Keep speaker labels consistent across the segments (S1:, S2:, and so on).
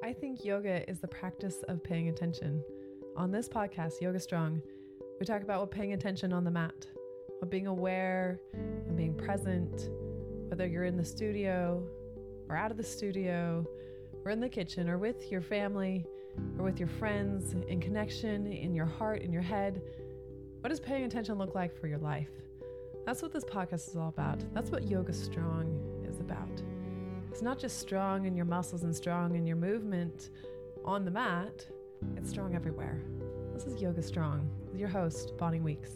S1: I think yoga is the practice of paying attention. On this podcast, Yoga Strong, we talk about what paying attention on the mat, what being aware and being present, whether you're in the studio or out of the studio or in the kitchen or with your family or with your friends, in connection, in your heart, in your head. What does paying attention look like for your life? That's what this podcast is all about. That's what Yoga Strong is about. It's not just strong in your muscles and strong in your movement on the mat. It's strong everywhere. This is Yoga Strong with your host, Bonnie Weeks.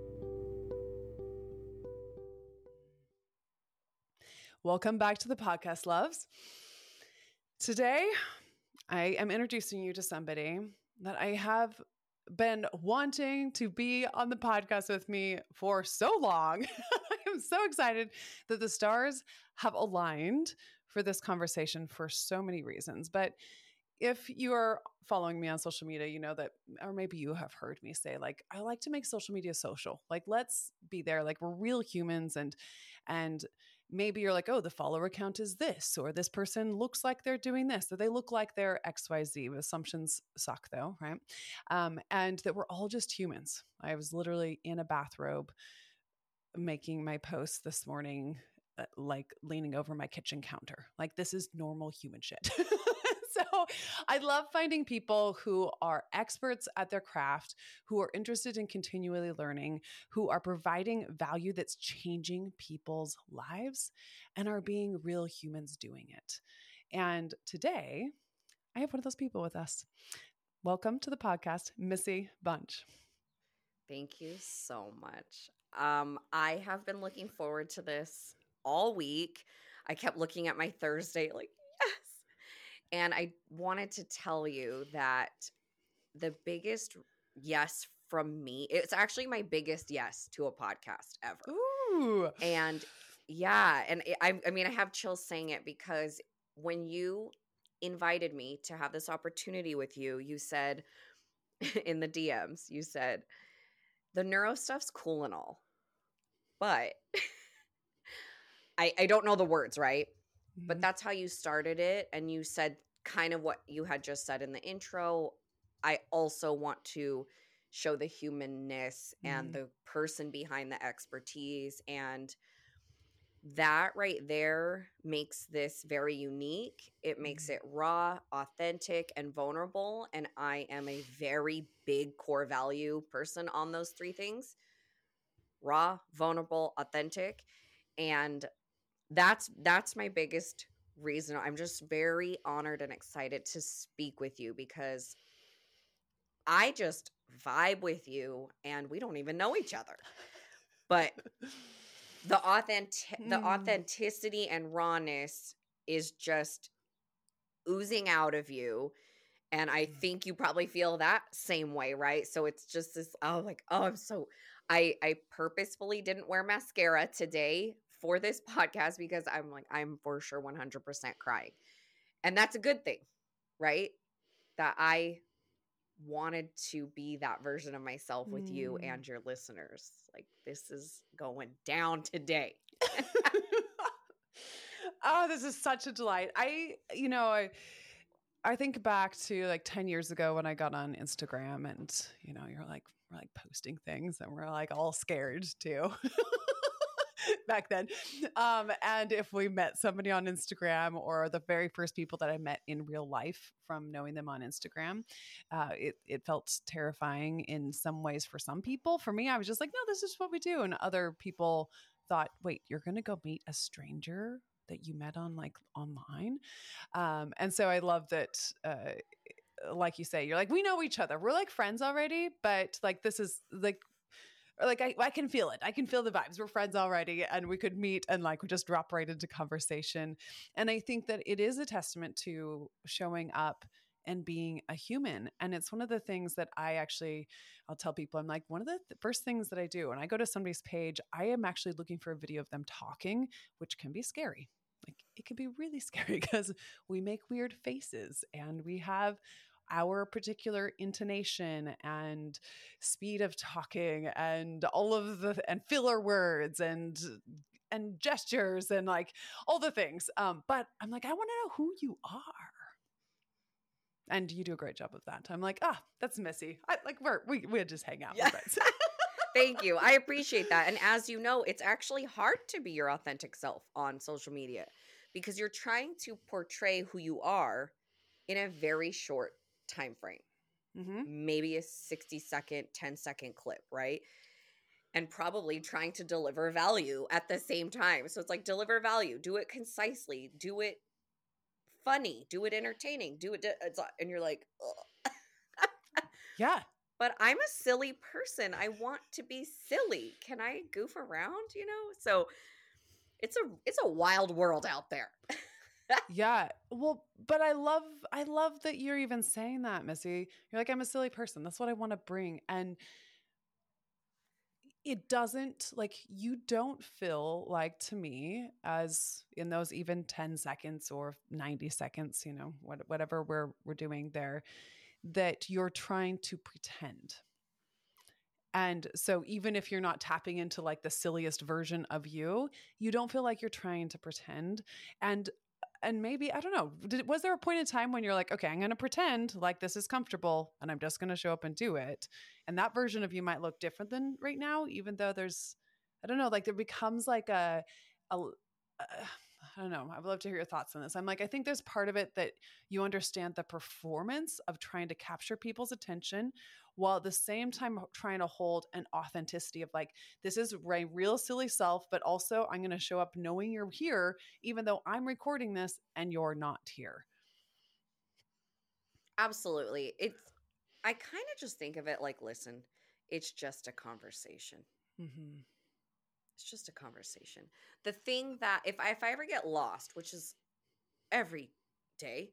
S1: Welcome back to the podcast, loves. Today, I am introducing you to somebody that I have been wanting to be on the podcast with me for so long. I am so excited that the stars have aligned for this conversation for so many reasons. But if you are following me on social media, you know that, or maybe you have heard me say, like, I like to make social media social. Like, let's be there. Like, we're real humans, and maybe you're like, oh, the follower count is this, or this person looks like they're doing this, or they look like they're XYZ. Assumptions suck though, right? And that we're all just humans. I was literally in a bathrobe making my post this morning, like leaning over my kitchen counter. Like, this is normal human shit. So I love finding people who are experts at their craft, who are interested in continually learning, who are providing value that's changing people's lives and are being real humans doing it. And today I have one of those people with us. Welcome to the podcast, Missy Bunch.
S2: Thank you so much. I have been looking forward to this all week. I kept looking at my Thursday like, yes. And I wanted to tell you that the biggest yes from me, it's actually my biggest yes to a podcast ever.
S1: Ooh.
S2: And yeah, and I mean, I have chills saying it because when you invited me to have this opportunity with you, you said in the DMs, you said, the neuro stuff's cool and all, but I don't know the words, right? Mm-hmm. But that's how you started it. And you said kind of what you had just said in the intro. I also want to show the humanness and the person behind the expertise. And that right there makes this very unique. It makes it raw, authentic, and vulnerable. And I am a very big core value person on those three things: raw, vulnerable, authentic. And that's my biggest reason. I'm just very honored and excited to speak with you because I just vibe with you and we don't even know each other. But the authenticity and rawness is just oozing out of you. And I think you probably feel that same way, right? So it's just this, I purposefully didn't wear mascara today for this podcast because I'm for sure 100% crying. And that's a good thing, right? That I wanted to be that version of myself with you and your listeners. Like, this is going down today.
S1: Oh, this is such a delight. I think back to like 10 years ago when I got on Instagram and, we're like posting things and we're like all scared too. Back then. And if we met somebody on Instagram, or the very first people that I met in real life from knowing them on Instagram, it felt terrifying in some ways for some people. For me, I was just like, no, this is what we do. And other people thought, wait, you're going to go meet a stranger that you met on like online. And so I love that, like you say, you're like, we know each other. We're like friends already, but like, this is like I can feel it. I can feel the vibes. We're friends already, and we could meet and like we just drop right into conversation. And I think that it is a testament to showing up and being a human. And it's one of the things that I'll tell people, I'm like, one of the first things that I do when I go to somebody's page, I am actually looking for a video of them talking, which can be scary. Like, it can be really scary because we make weird faces and we have our particular intonation and speed of talking and all of and filler words and gestures and like all the things. But I'm like, I want to know who you are. And you do a great job of that. I'm like, that's Missy. We just hang out.
S2: Yeah.
S1: We're friends.
S2: Thank you. I appreciate that. And as you know, it's actually hard to be your authentic self on social media because you're trying to portray who you are in a very short time frame. Maybe a 60-second, 10-second clip, right? And probably trying to deliver value at the same time. So it's like, deliver value, do it concisely, do it funny, do it entertaining, do it, and you're like, ugh.
S1: Yeah.
S2: But I'm a silly person. I want to be silly. Can I goof around, So it's a wild world out there.
S1: Yeah. Well, but I love that you're even saying that, Missy. You're like, I'm a silly person. That's what I want to bring. And it doesn't, like, you don't feel like, to me, as in those even 10 seconds or 90 seconds, whatever we're doing there, that you're trying to pretend. And so even if you're not tapping into like the silliest version of you, you don't feel like you're trying to pretend. And maybe, I don't know, was there a point in time when you're like, okay, I'm going to pretend like this is comfortable and I'm just going to show up and do it. And that version of you might look different than right now, even though there's, I don't know, like there becomes like I don't know. I would love to hear your thoughts on this. I'm like, I think there's part of it that you understand the performance of trying to capture people's attention while at the same time trying to hold an authenticity of like, this is my real silly self, but also I'm going to show up knowing you're here, even though I'm recording this and you're not here.
S2: Absolutely. I kind of just think of it like, listen, it's just a conversation.
S1: Mm-hmm.
S2: It's just a conversation. The thing that if I ever get lost, which is every day,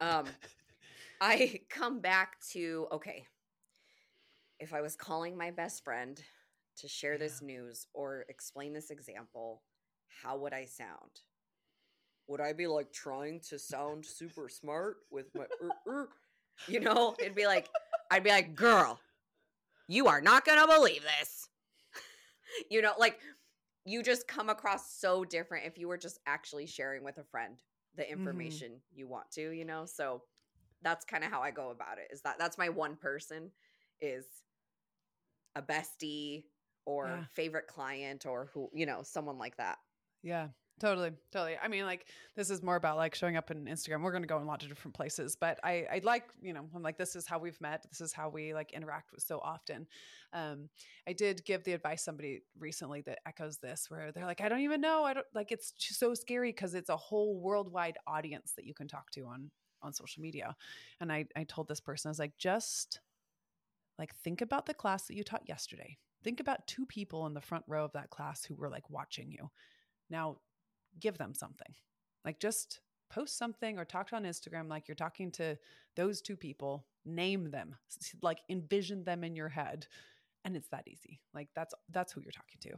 S2: I come back to, okay, if I was calling my best friend to share this news or explain this example, how would I sound? Would I be like trying to sound super smart with my, it'd be like, I'd be like, girl, you are not going to believe this. Like, you just come across so different if you were just actually sharing with a friend the information you want to, So that's kind of how I go about it. Is that's my one person is a bestie or favorite client or who, someone like that.
S1: Yeah. Totally. I mean, like, this is more about like showing up in Instagram. We're going to go in a lot of different places, but I like, I'm like, this is how we've met. This is how we like interact with so often. I did give the advice somebody recently that echoes this, where they're like, I don't even know. I don't like, it's so scary because it's a whole worldwide audience that you can talk to on social media. And I told this person, I was like, just like, think about the class that you taught yesterday. Think about 2 people in the front row of that class who were like watching you. Now, give them something, like just post something or talk on Instagram like you're talking to those 2 people, name them, like envision them in your head, and it's that easy. Like that's who you're talking to.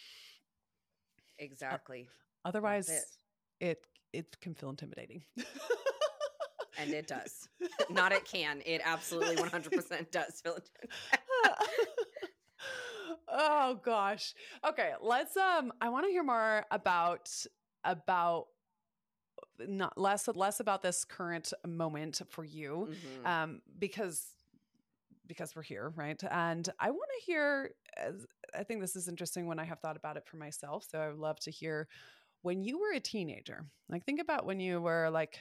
S2: Exactly.
S1: Otherwise it can feel intimidating.
S2: And it does. Not it can. It absolutely 100% does feel intimidating.
S1: Oh gosh. Okay, let's I want to hear more about not less about this current moment for you, because we're here, right? And I want to hear, I think this is interesting when I have thought about it for myself, so I would love to hear when you were a teenager. Like, think about when you were like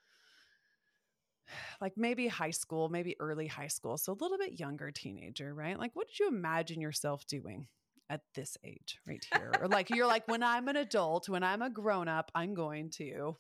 S1: maybe high school, maybe early high school, so a little bit younger teenager, right? Like, what did you imagine yourself doing at this age right here? Or like, you're like, when I'm an adult, when I'm a grown up, I'm going to.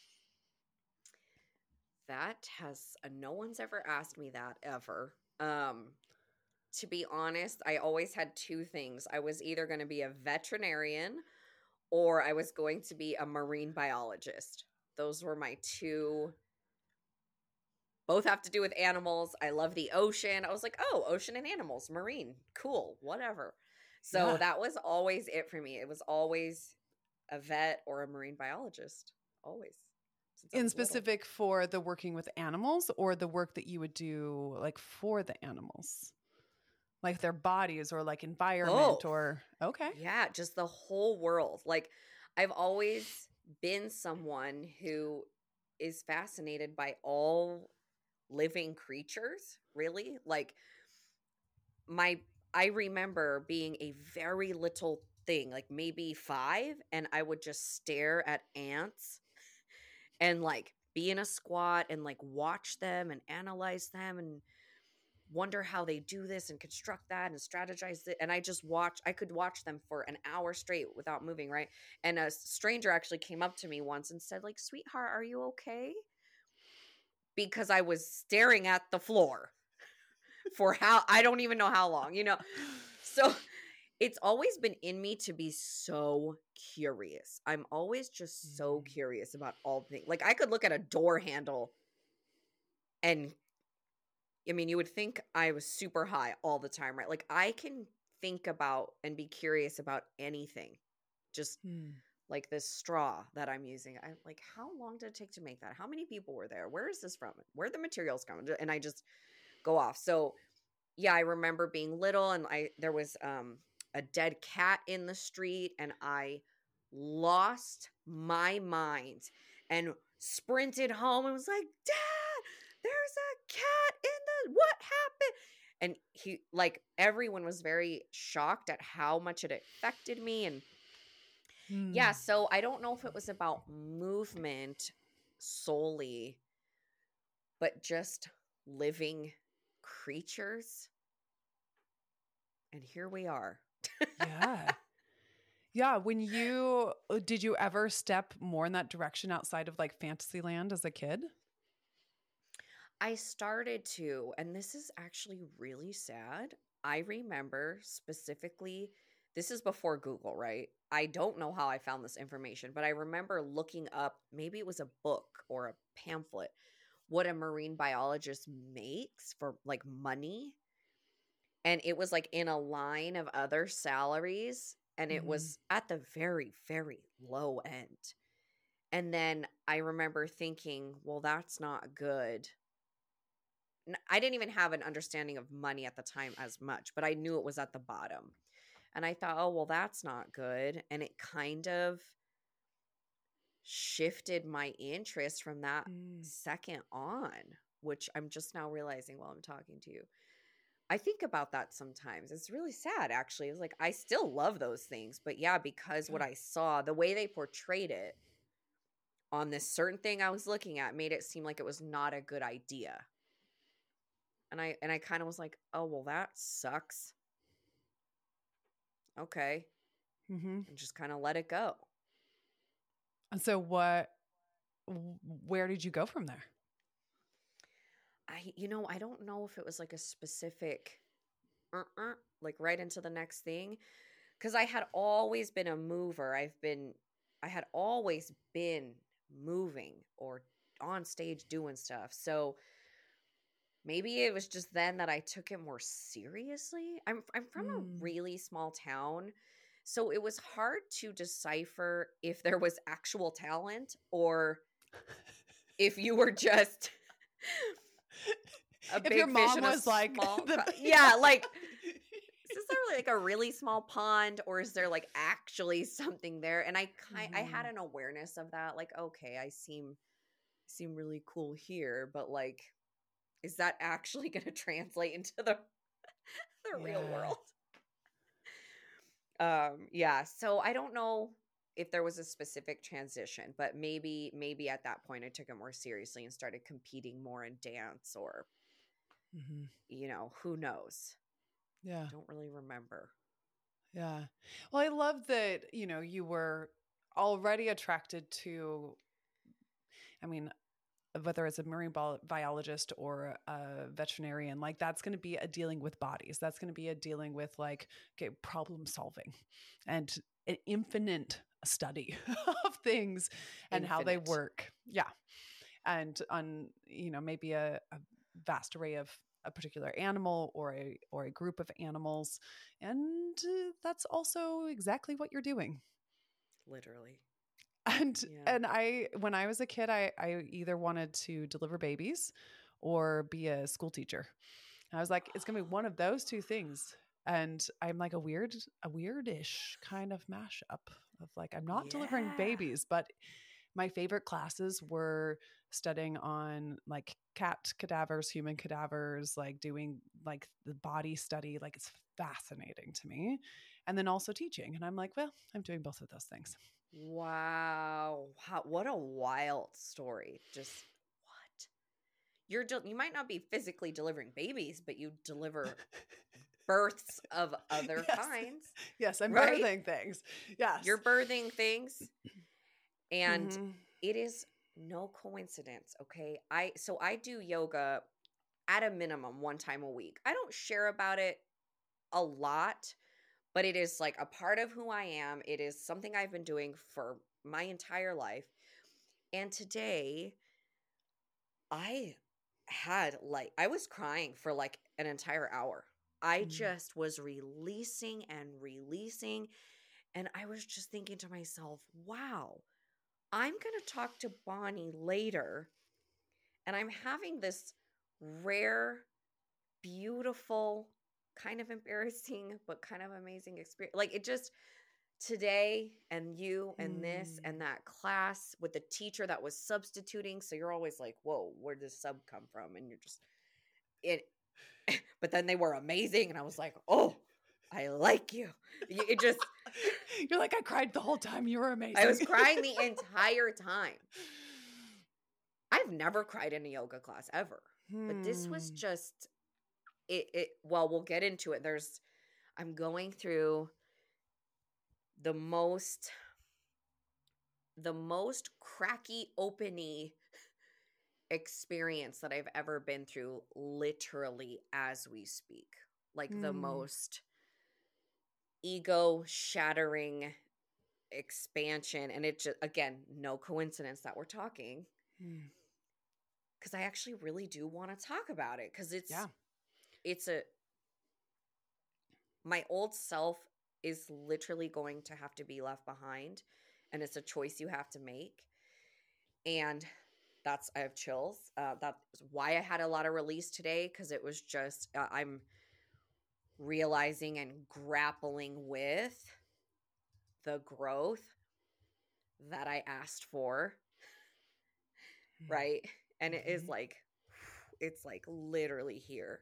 S2: That has no one's ever asked me that ever. To be honest, I always had 2 things. I was either going to be a veterinarian or I was going to be a marine biologist. Those were my 2. Both have to do with animals. I love the ocean. I was like, oh, ocean and animals, marine, cool, whatever. So that was always it for me. It was always a vet or a marine biologist, always.
S1: In specific little. For the working with animals or the work that you would do like for the animals? Like their bodies or like environment or, okay.
S2: Yeah, just the whole world. Like, I've always been someone who is fascinated by all living creatures, really. Like I remember being a very little thing, like maybe 5, and I would just stare at ants and like be in a squat and like watch them and analyze them and wonder how they do this and construct that and strategize it. And I could watch them for an hour straight without moving, right? And a stranger actually came up to me once and said, like, sweetheart, are you okay? Because I was staring at the floor for I don't even know how long, So it's always been in me to be so curious. I'm always just so curious about all things. Like I could look at a door handle and I mean, you would think I was super high all the time, right? Like I can think about and be curious about anything. Just like this straw that I'm using. I'm like, how long did it take to make that? How many people were there? Where is this from? Where are the materials coming? And I just go off. So yeah, I remember being little and there was a dead cat in the street and I lost my mind and sprinted home and was like, Dad, there's a cat in what happened? And he, like, everyone was very shocked at how much it affected me. And yeah, so I don't know if it was about movement solely, but just living creatures. And here we are.
S1: Yeah. Yeah. Did you ever step more in that direction outside of like Fantasyland as a kid?
S2: I started to, and this is actually really sad. I remember specifically, this is before Google, right? I don't know how I found this information, but I remember looking up, maybe it was a book or a pamphlet, what a marine biologist makes for like money. And it was like in a line of other salaries, and it was at the very, very low end. And then I remember thinking, well, that's not good. I didn't even have an understanding of money at the time as much, but I knew it was at the bottom. And I thought, oh, well, that's not good. And it kind of shifted my interest from that second on, which I'm just now realizing while I'm talking to you. I think about that sometimes. It's really sad, actually. It's like, I still love those things. But yeah, because what I saw, the way they portrayed it on this certain thing I was looking at made it seem like it was not a good idea. And I kind of was like, oh, well, that sucks. Okay. And just kind of let it go.
S1: And so where did you go from there?
S2: I don't know if it was like a specific, like right into the next thing. Because I had always been a mover. I had always been moving or on stage doing stuff. So maybe it was just then that I took it more seriously. I'm from a really small town, so it was hard to decipher if there was actual talent or if you were just a
S1: if
S2: big
S1: your mom
S2: fish in
S1: was
S2: a
S1: like
S2: small yeah, like is there like a really small pond or is there like actually something there? And I had an awareness of that, like, okay, I seem really cool here, but like, is that actually going to translate into the real world? Yeah. So I don't know if there was a specific transition, but maybe at that point I took it more seriously and started competing more in dance or, who knows?
S1: Yeah.
S2: I don't really remember.
S1: Yeah. Well, I love that, you were already attracted to, I mean, whether it's a marine biologist or a veterinarian, like that's going to be a dealing with bodies. That's going to be a dealing with like, okay, problem solving and an infinite study of things and how they work. Yeah. And on, maybe a vast array of a particular animal or a group of animals. And that's also exactly what you're doing.
S2: Literally.
S1: And when I was a kid, I either wanted to deliver babies or be a school teacher. And I was like, it's gonna be one of those two things. And I'm like a weirdish kind of mashup of like, I'm not delivering babies, but my favorite classes were studying on like cat cadavers, human cadavers, like doing like the body study. Like it's fascinating to me. And then also teaching. And I'm like, well, I'm doing both of those things.
S2: Wow. What a wild story. Just what? You might not be physically delivering babies, but you deliver births of other
S1: Yes.
S2: kinds.
S1: Yes, I'm
S2: right?
S1: birthing things. Yes.
S2: You're birthing things. And
S1: Mhm.
S2: it is no coincidence, okay? I do yoga at a minimum 1 time a week. I don't share about it a lot, but it is like a part of who I am. It is something I've been doing for my entire life. And today I was crying for like an entire hour. I just was releasing and releasing. And I was just thinking to myself, wow, I'm going to talk to Bonnie later. And I'm having this rare, beautiful, kind of embarrassing, but kind of amazing experience. Like it just today and you and this and that class with the teacher that was substituting. So you're always like, whoa, where does sub come from? And you're just it. But then they were amazing. And I was like, oh, I like you. It just,
S1: You're like, I cried the whole time. You were amazing.
S2: I was crying the entire time. I've never cried in a yoga class ever. But this was just well, we'll get into it. I'm going through the most cracky openy experience that I've ever been through, literally as we speak. Like the most ego shattering expansion. And it just, again, no coincidence that we're talking. Because I actually really do want to talk about it. Because my old self is literally going to have to be left behind. And it's a choice you have to make. And I have chills. That's why I had a lot of release today. Because it was just, I'm realizing and grappling with the growth that I asked for. Right. And it is like, it's like literally here.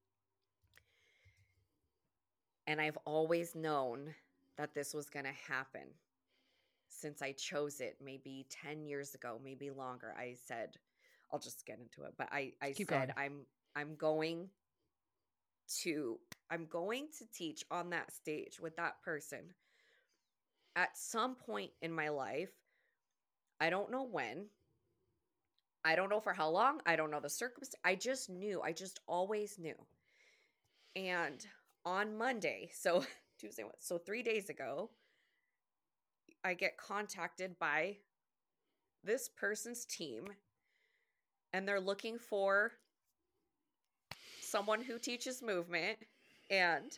S2: And I've always known that this was going to happen since I chose it maybe 10 years ago, maybe longer. I said, I'll just get into it. But I said, I'm going to teach on that stage with that person at some point in my life. I don't know when. I don't know for how long. I don't know the circumstance. I just knew. I just always knew. And on Monday, so Tuesday, so 3 days ago, I get contacted by this person's team, and they're looking for someone who teaches movement. And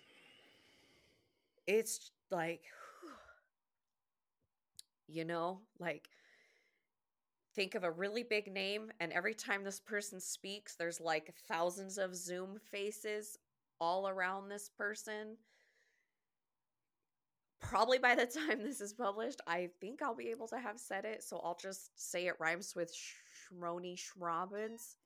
S2: it's like, like, think of a really big name, and every time this person speaks, there's like thousands of Zoom faces all around this person. Probably by the time this is published, I think I'll be able to have said it, so I'll just say it rhymes with Shroni Schrobbins.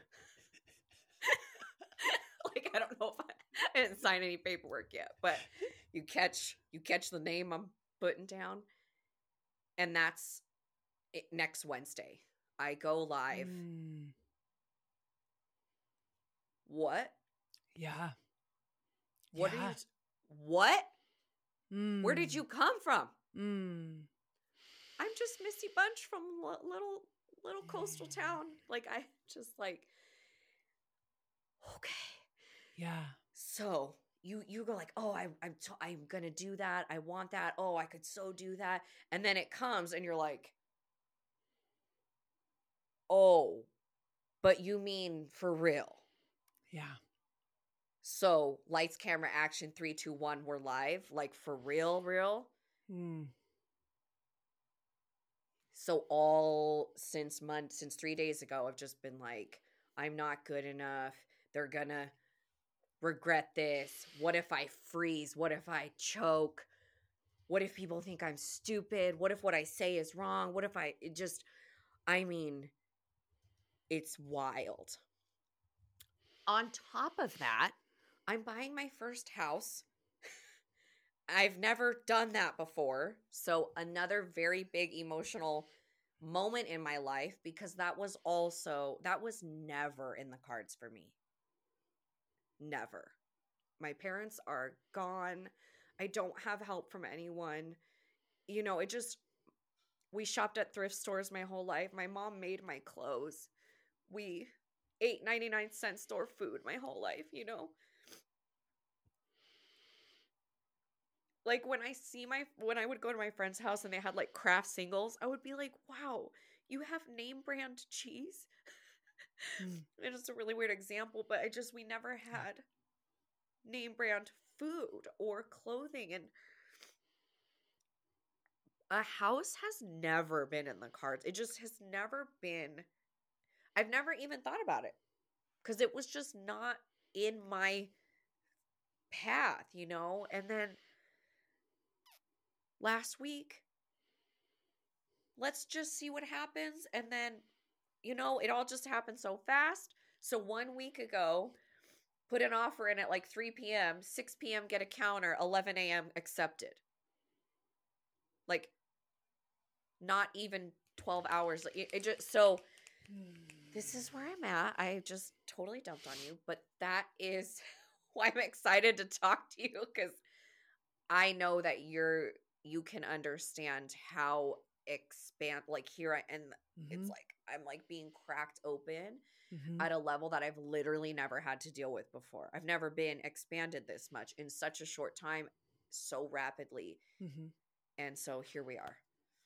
S2: Like, I don't know if I didn't sign any paperwork yet, but you catch the name I'm putting down. And that's it, next Wednesday. I go live. What?
S1: Yeah.
S2: What are you? What? Where did you come from? I'm just Missy Bunch from little coastal town. Like, I just like, okay.
S1: Yeah.
S2: So you go like, oh, I'm gonna do that. I want that. Oh, I could so do that. And then it comes, and you're like, oh, but you mean for real?
S1: Yeah.
S2: So lights, camera, action, 3, 2, 1, we're live. Like, for real. So all since 3 days ago, I've just been like, I'm not good enough. They're gonna regret this. What if I freeze? What if I choke? What if people think I'm stupid? What if what I say is wrong? What if I mean, it's wild. On top of that, I'm buying my first house. I've never done that before. So another very big emotional moment in my life, because that was never in the cards for me. Never. My parents are gone. I don't have help from anyone. You know, we shopped at thrift stores my whole life. My mom made my clothes. We ate 99-cent store food my whole life, you know? Like when I would go to my friend's house and they had like Kraft singles, I would be like, wow, you have name brand cheese? It's just a really weird example, but we never had name brand food or clothing, and a house has never been in the cards. It just has never been. I've never even thought about it because it was just not in my path, you know? And then last week, let's just see what happens. And then, you know, it all just happened so fast. So 1 week ago, put an offer in at like 3 p.m., 6 p.m., get a counter, 11 a.m., accepted. Like, not even 12 hours. So this is where I'm at. I just totally dumped on you, but that is why I'm excited to talk to you, because I know that you can understand how it's like I'm like being cracked open at a level that I've literally never had to deal with before. I've never been expanded this much in such a short time, so rapidly. And so here we are.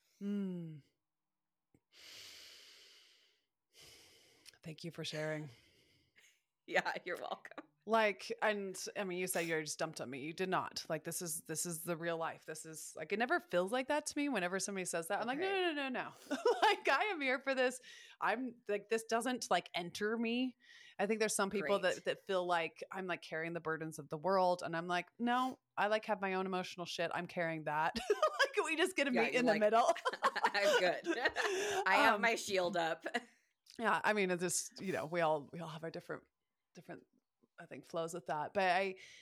S1: Thank you for sharing.
S2: Yeah, you're welcome.
S1: Like, and I mean, you said you just dumped on me. You did not. Like, this is the real life. This is like, it never feels like that to me whenever somebody says that. I'm like, no. Like, I am here for this. I'm like, this doesn't like enter me. I think there's some people that feel like I'm like carrying the burdens of the world. And I'm like, no, I like have my own emotional shit. I'm carrying that. Like, we just get to meet in the middle.
S2: I'm good. I have my shield up.
S1: Yeah. I mean, it's just, you know, we all have our different, I think, flows with that. But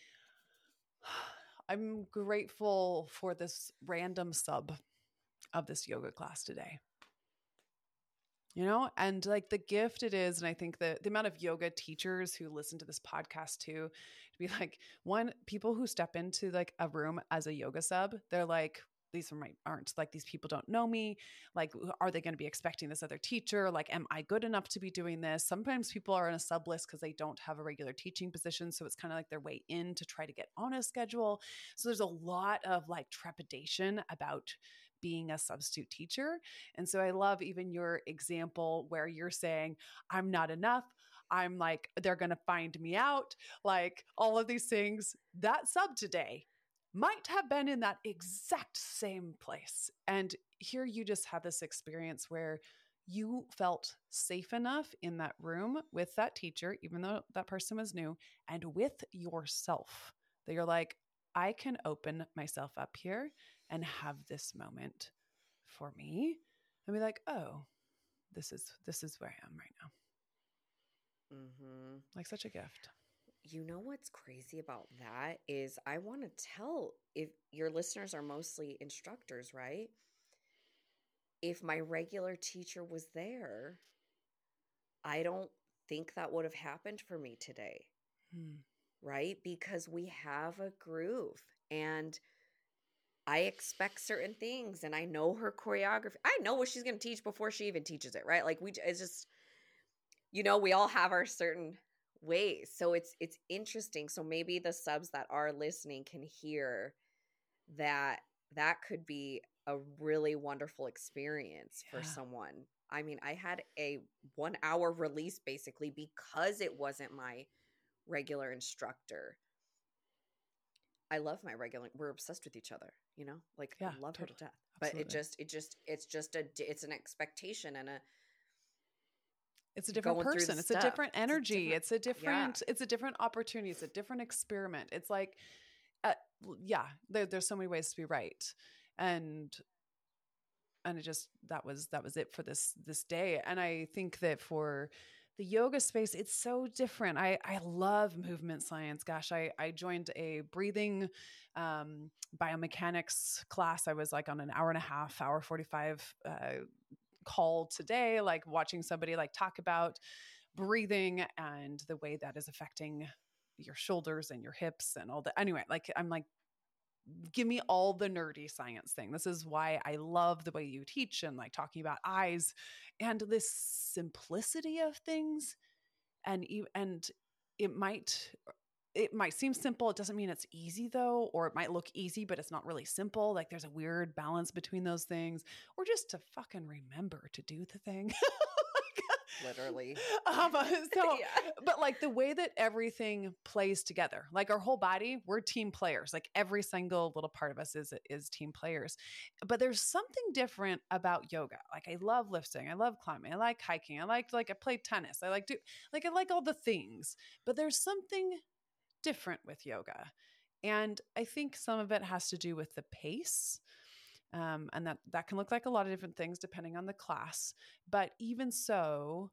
S1: I'm grateful for this random sub of this yoga class today. You know, and like the gift it is. And I think the amount of yoga teachers who listen to this podcast too, to be like, one, people who step into like a room as a yoga sub, they're like, these aren't like, these people don't know me. Like, are they going to be expecting this other teacher? Like, am I good enough to be doing this? Sometimes people are in a sub list because they don't have a regular teaching position. So it's kind of like their way in to try to get on a schedule. So there's a lot of like trepidation about being a substitute teacher. And so I love even your example where you're saying, I'm not enough. I'm like, they're going to find me out. Like all of these things. That sub today might have been in that exact same place. And here you just have this experience where you felt safe enough in that room with that teacher, even though that person was new, and with yourself, that you're like, I can open myself up here and have this moment for me and be like, oh, this is where I am right now. Like such a gift.
S2: You know what's crazy about that is I want to tell, if your listeners are mostly instructors, right? If my regular teacher was there, I don't think that would have happened for me today. Right? Because we have a groove and I expect certain things and I know her choreography. I know what she's going to teach before she even teaches it, right? Like it's just, you know, we all have our certain ways. So it's interesting. So maybe the subs that are listening can hear that could be a really wonderful experience for someone. I mean, I had a 1 hour release basically because it wasn't my regular instructor. I love my regular, we're obsessed with each other, you know, like I love her to death, absolutely. But it's an expectation and
S1: it's a different person. It's a different energy. It's a different opportunity. It's a different experiment. It's like, yeah, there's so many ways to be right. And it just, that was it for this day. And I think that for the yoga space, it's so different. I love movement science. Gosh, I joined a breathing biomechanics class. I was like on an hour and a half, hour 45 call today, like watching somebody like talk about breathing and the way that is affecting your shoulders and your hips and all that. Anyway, like I'm like, give me all the nerdy science thing. This is why I love the way you teach and like talking about eyes and this simplicity of things. And it might seem simple. It doesn't mean it's easy though, or it might look easy, but it's not really simple. Like there's a weird balance between those things, or just to fucking remember to do the thing.
S2: Literally.
S1: So,
S2: Yeah.
S1: but like the way that everything plays together, like our whole body, we're team players. Like every single little part of us is team players. But there's something different about yoga. Like I love lifting, I love climbing, I like hiking, I play tennis, I like all the things. But there's something different with yoga, and I think some of it has to do with the pace. And that can look like a lot of different things depending on the class. But even so,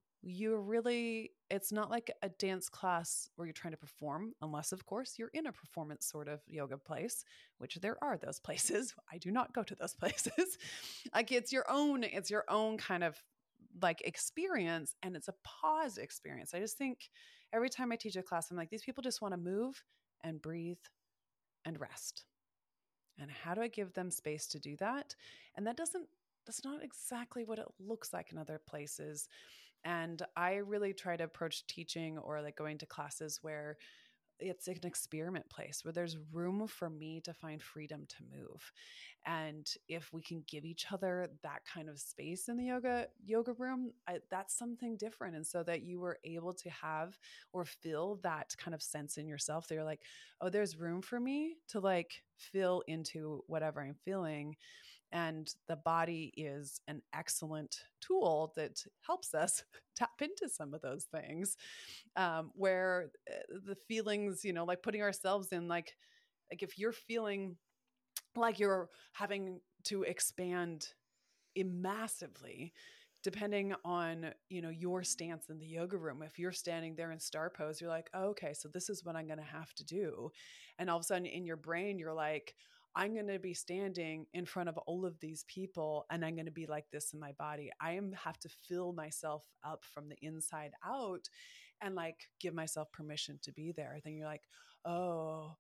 S1: it's not like a dance class where you're trying to perform, unless of course you're in a performance sort of yoga place, which there are those places. I do not go to those places. Like it's your own kind of like experience, and it's a pause experience. I just think every time I teach a class, I'm like, these people just want to move and breathe and rest. And how do I give them space to do that? And that's not exactly what it looks like in other places. And I really try to approach teaching or like going to classes where it's an experiment place where there's room for me to find freedom to move. And if we can give each other that kind of space in the yoga room, that's something different. And so that you were able to have or feel that kind of sense in yourself that you're like, oh, there's room for me to like feel into whatever I'm feeling. And the body is an excellent tool that helps us tap into some of those things, where the feelings, like putting ourselves in, like if you're feeling like you're having to expand massively, depending on, your stance in the yoga room. If you're standing there in star pose, you're like, oh, okay, so this is what I'm going to have to do. And all of a sudden in your brain, you're like, I'm going to be standing in front of all of these people and I'm going to be like this in my body. Have to fill myself up from the inside out and like give myself permission to be there. Then you're like, oh,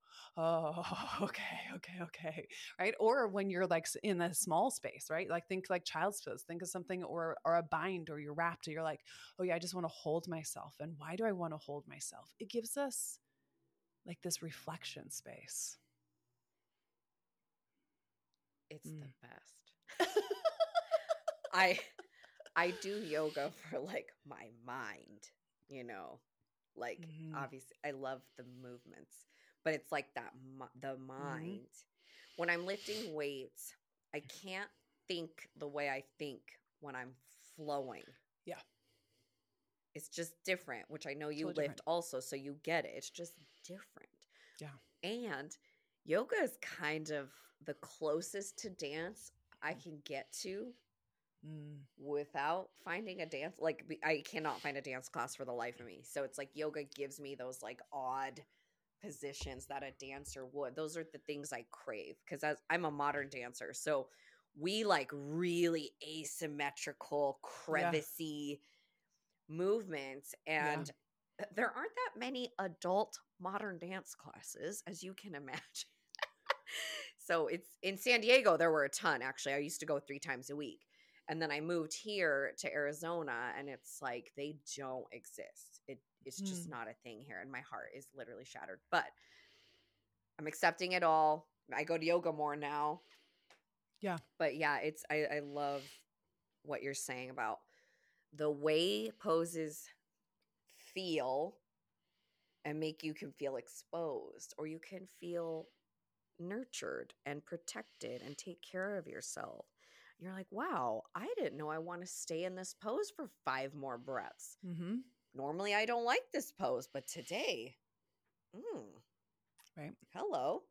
S1: okay. Right. Or when you're like in a small space, right? Like think like child's pose, think of something or a bind, or you're wrapped and you're like, oh yeah, I just want to hold myself. And why do I want to hold myself? It gives us like this reflection space.
S2: It's the best. I do yoga for like my mind, like obviously I love the movements, but it's like that the mind. When I'm lifting weights, I can't think the way I think when I'm flowing.
S1: Yeah.
S2: It's just different, which I know you lift
S1: different.
S2: also, so you get it. It's just different.
S1: Yeah.
S2: And yoga is kind of the closest to dance I can get to without finding a dance. Like I cannot find a dance class for the life of me. So it's like yoga gives me those like odd positions that a dancer would. Those are the things I crave because I'm a modern dancer. So we like really asymmetrical, crevicey movements. And there aren't that many adult modern dance classes, as you can imagine. So it's in San Diego, there were a ton. Actually, I used to go 3 times a week. And then I moved here to Arizona, and it's like they don't exist. It's just not a thing here, and my heart is literally shattered. But I'm accepting it all. I go to yoga more now.
S1: Yeah.
S2: But yeah, I love what you're saying about the way poses feel and make you can feel exposed, or you can feel nurtured and protected and take care of yourself. You're like, wow, I didn't know I want to stay in this pose for 5 more breaths. Normally I don't like this pose, but today,
S1: right.
S2: Hello.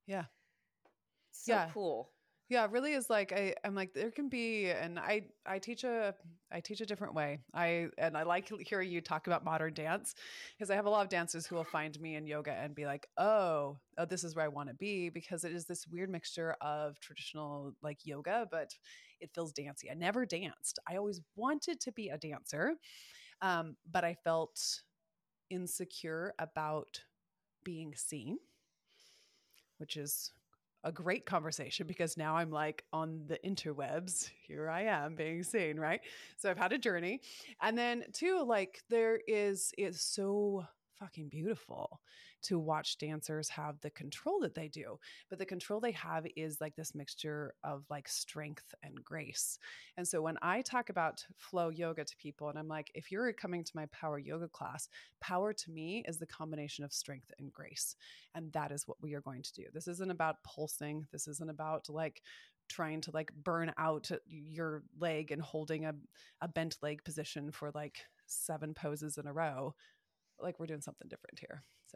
S1: Yeah.
S2: So cool.
S1: Yeah, it really is like I'm like there can be, and I teach a different way. I like hearing you talk about modern dance because I have a lot of dancers who will find me in yoga and be like, oh, this is where I want to be, because it is this weird mixture of traditional like yoga, but it feels dancey. I never danced. I always wanted to be a dancer, but I felt insecure about being seen, which is a great conversation because now I'm like on the interwebs. Here I am being seen, right? So I've had a journey. And then too, like it's so fucking beautiful to watch dancers have the control that they do. But the control they have is like this mixture of like strength and grace. And so when I talk about flow yoga to people, and I'm like, if you're coming to my power yoga class, power to me is the combination of strength and grace. And that is what we are going to do. This isn't about pulsing. This isn't about like trying to like burn out your leg and holding a bent leg position for like 7 poses in a row. Like we're doing something different here. So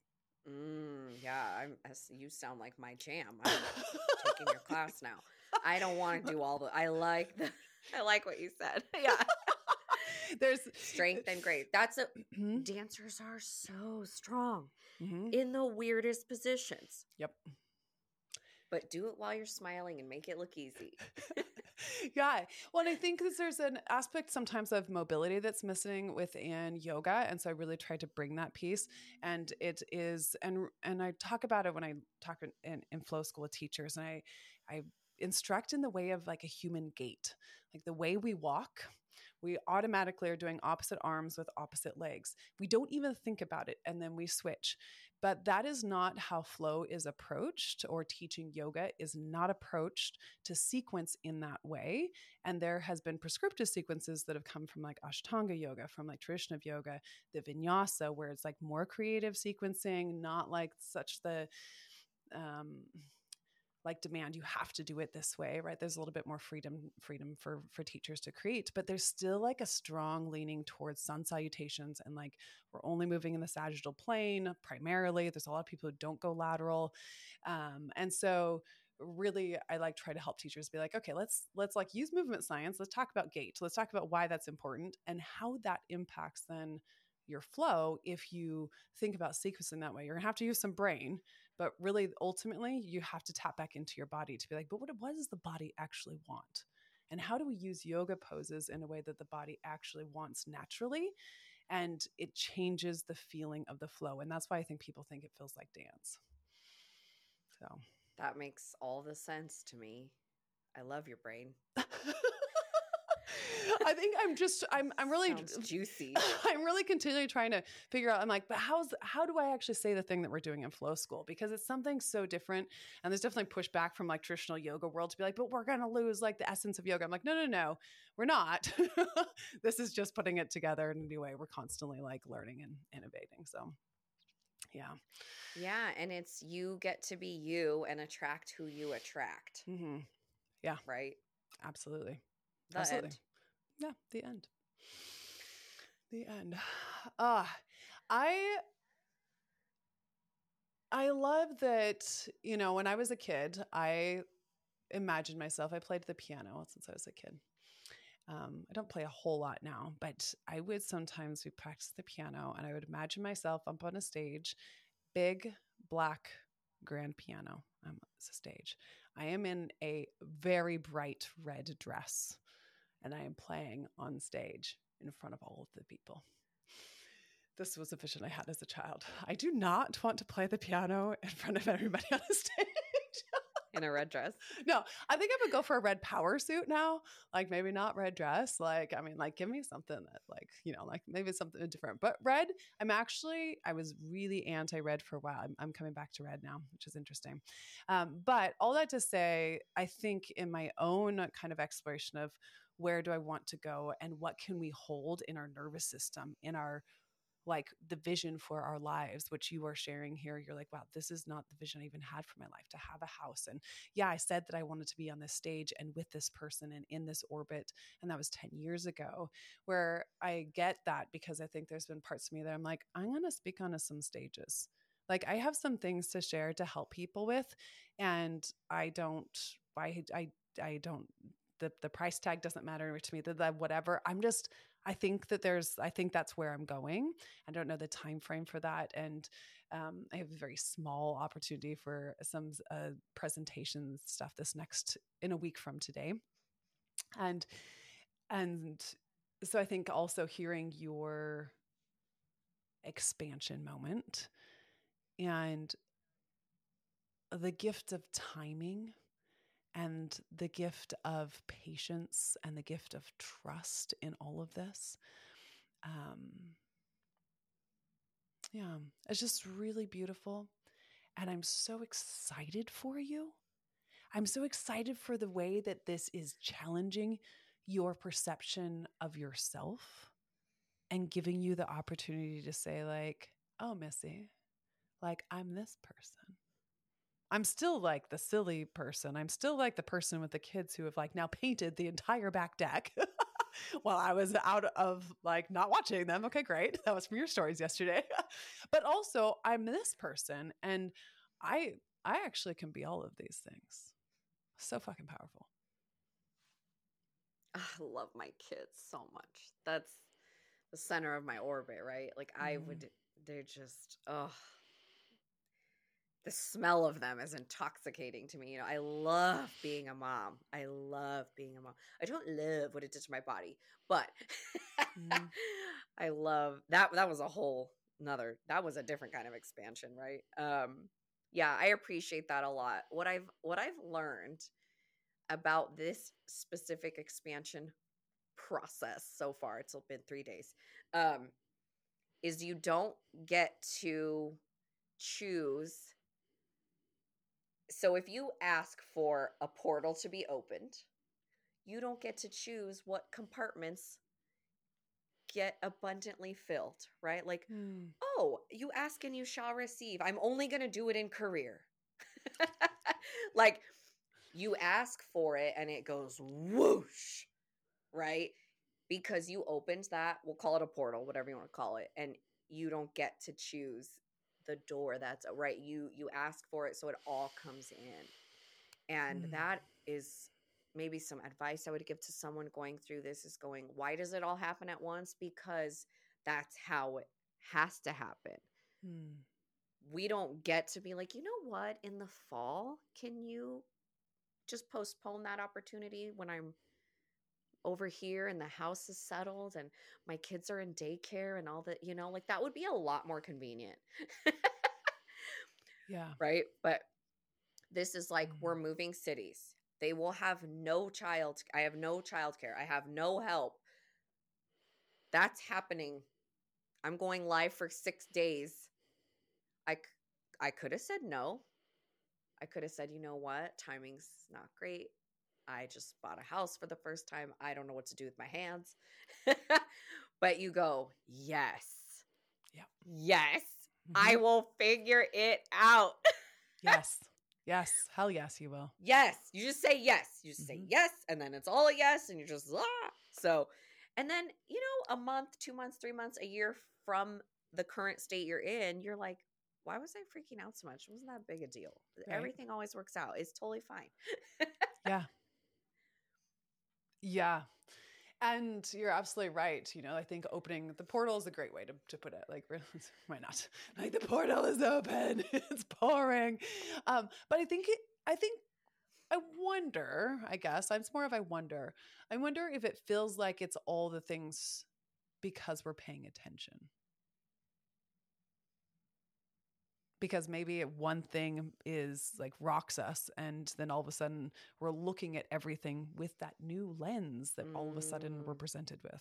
S2: Yeah, you sound like my jam. I'm taking your class now. I don't want to do all the. I like what you said. Yeah.
S1: There's
S2: strength and grace. Dancers are so strong
S1: mm-hmm.
S2: in the weirdest positions.
S1: Yep.
S2: But do it while you're smiling and make it look easy.
S1: Yeah. Well, and I think there's an aspect sometimes of mobility that's missing within yoga. And so I really tried to bring that piece. And it is, and I talk about it when I talk in flow school with teachers, and I instruct in the way of like a human gait, like the way we walk. We automatically are doing opposite arms with opposite legs. We don't even think about it, and then we switch. But that is not how flow is approached, or teaching yoga is not approached to sequence in that way. And there has been prescriptive sequences that have come from like Ashtanga yoga, from like tradition of yoga, the vinyasa, where it's like more creative sequencing, not like such the like demand you have to do it this way, right? There's a little bit more freedom for teachers to create, but there's still like a strong leaning towards sun salutations, and like we're only moving in the sagittal plane primarily. There's a lot of people who don't go lateral, and so really I like try to help teachers be like, okay, let's like use movement science. Let's talk about gait. Let's talk about why that's important and how that impacts then your flow. If you think about sequencing that way, you're gonna have to use some brain, but really ultimately you have to tap back into your body to be like, but what does the body actually want? And how do we use yoga poses in a way that the body actually wants naturally? And it changes the feeling of the flow. And that's why I think people think it feels like dance. So
S2: that makes all the sense to me. I love your brain.
S1: I think I'm really
S2: sounds juicy.
S1: I'm really continually trying to figure out, I'm like, but how do I actually say the thing that we're doing in flow school? Because it's something so different. And there's definitely pushback from like traditional yoga world to be like, but we're going to lose like the essence of yoga. I'm like, no, we're not. This is just putting it together in a new way. We're constantly like learning and innovating. So yeah.
S2: Yeah. And it's, you get to be you and attract who you attract.
S1: Mm-hmm. Yeah.
S2: Right.
S1: Absolutely.
S2: Absolutely. End.
S1: Yeah, the end. The end. I love that, you know, when I was a kid, I imagined myself, I played the piano since I was a kid. I don't play a whole lot now, but I would sometimes practice the piano, and I would imagine myself up on a stage, big black grand piano. It's a stage. I am in a very bright red dress, and I am playing on stage in front of all of the people. This was a vision I had as a child. I do not want to play the piano in front of everybody on a stage.
S2: In a red dress?
S1: No, I think I would go for a red power suit now. Like maybe not red dress. Like, I mean, like give me something that like, you know, like maybe something different. But red, I was really anti-red for a while. I'm coming back to red now, which is interesting. But all that to say, I think in my own kind of exploration of where do I want to go and what can we hold in our nervous system, in our like the vision for our lives, which you are sharing here. You're like, wow, this is not the vision I even had for my life, to have a house. And yeah, I said that I wanted to be on this stage and with this person and in this orbit. And that was 10 years ago, where I get that because I think there's been parts of me that I'm like, I'm going to speak on some stages, Like I have some things to share to help people with, and I don't the price tag doesn't matter to me, the whatever. I think that's where I'm going. I don't know the time frame for that, and I have a very small opportunity for some presentation stuff in a week from today, and so I think also hearing your expansion moment and the gift of timing and the gift of patience and the gift of trust in all of this. Yeah, it's just really beautiful. And I'm so excited for you. I'm so excited for the way that this is challenging your perception of yourself and giving you the opportunity to say like, oh, Missy, like I'm this person. I'm still like the silly person. I'm still like the person with the kids who have like now painted the entire back deck while I was out of like not watching them. Okay, great. That was from your stories yesterday. But also I'm this person, and I actually can be all of these things. So fucking powerful.
S2: I love my kids so much. That's the center of my orbit, right? Like they're just, the smell of them is intoxicating to me. You know, I love being a mom. I don't love what it did to my body, but I love that. That was that was a different kind of expansion, right? Yeah, I appreciate that a lot. What I've learned about this specific expansion process so far, it's been 3 days, is you don't get to choose. So if you ask for a portal to be opened, you don't get to choose what compartments get abundantly filled, right? Like, oh, you ask and you shall receive. I'm only going to do it in career. Like, you ask for it and it goes whoosh, right? Because you opened that, we'll call it a portal, whatever you want to call it, and you don't get to choose the door that's right. You ask for it, so it all comes in. And that is maybe some advice I would give to someone going through this, is going, why does it all happen at once? Because that's how it has to happen. We don't get to be like, you know what, in the fall, can you just postpone that opportunity when I'm over here and the house is settled and my kids are in daycare and all that, you know, like that would be a lot more convenient.
S1: Yeah.
S2: Right. But this is like, we're moving cities. They will have I have no childcare. I have no help. That's happening. I'm going live for 6 days. I could have said no. I could have said, you know what? Timing's not great. I just bought a house for the first time. I don't know what to do with my hands. But you go, yes.
S1: Yeah.
S2: Yes. I will figure it out.
S1: Yes. Yes. Hell yes, you will.
S2: Yes. You just say yes. You just say yes. And then it's all a yes. And you're just, So, and then, you know, a month, 2 months, 3 months, a year from the current state you're in, you're like, why was I freaking out so much? It wasn't that big a deal. Right. Everything always works out. It's totally fine.
S1: Yeah. Yeah. And you're absolutely right. You know, I think opening the portal is a great way to put it. Like, why not? Like, the portal is open. It's pouring. But I wonder, I guess, it's more of I wonder if it feels like it's all the things because we're paying attention. Because maybe one thing is like rocks us, and then all of a sudden we're looking at everything with that new lens that all of a sudden we're presented with.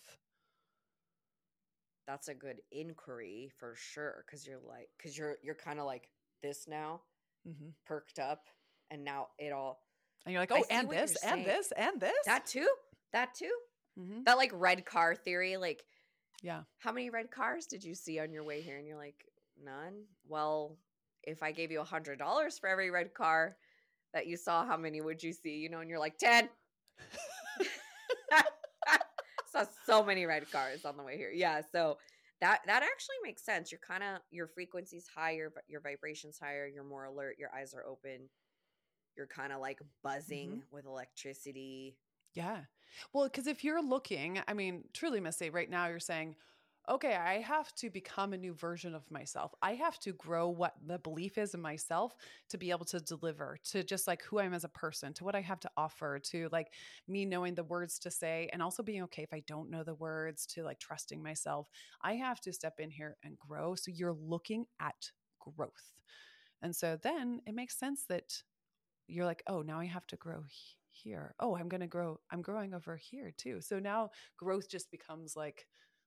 S2: That's a good inquiry for sure. Cause you're kind of like this now, perked up, and now it all.
S1: And you're like, oh, and this, and this, and this.
S2: That too. That like red car theory. Like,
S1: yeah.
S2: How many red cars did you see on your way here? And you're like, none. Well, if I gave you $100 for every red car that you saw, how many would you see? You know, and you're like, 10. Saw so many red cars on the way here. Yeah. So that actually makes sense. You're kind of, your frequency's higher, but your vibration's higher. You're more alert. Your eyes are open. You're kind of like buzzing with electricity.
S1: Yeah. Well, because if you're looking, I mean, truly, Missy, right now you're saying, okay, I have to become a new version of myself. I have to grow what the belief is in myself to be able to deliver to just like who I am as a person, to what I have to offer, to like me knowing the words to say, and also being okay if I don't know the words, to like trusting myself. I have to step in here and grow. So you're looking at growth. And so then it makes sense that you're like, oh, now I have to grow here. Oh, I'm going to grow. I'm growing over here too. So now growth just becomes like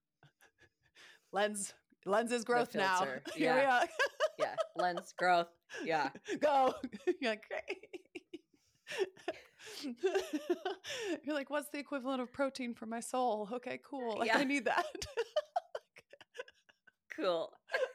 S1: lenses growth now. Here we are.
S2: Yeah. Lens growth. Yeah.
S1: Go. You're like, great. You're like, what's the equivalent of protein for my soul? Okay, cool. Like, I need that.
S2: Cool.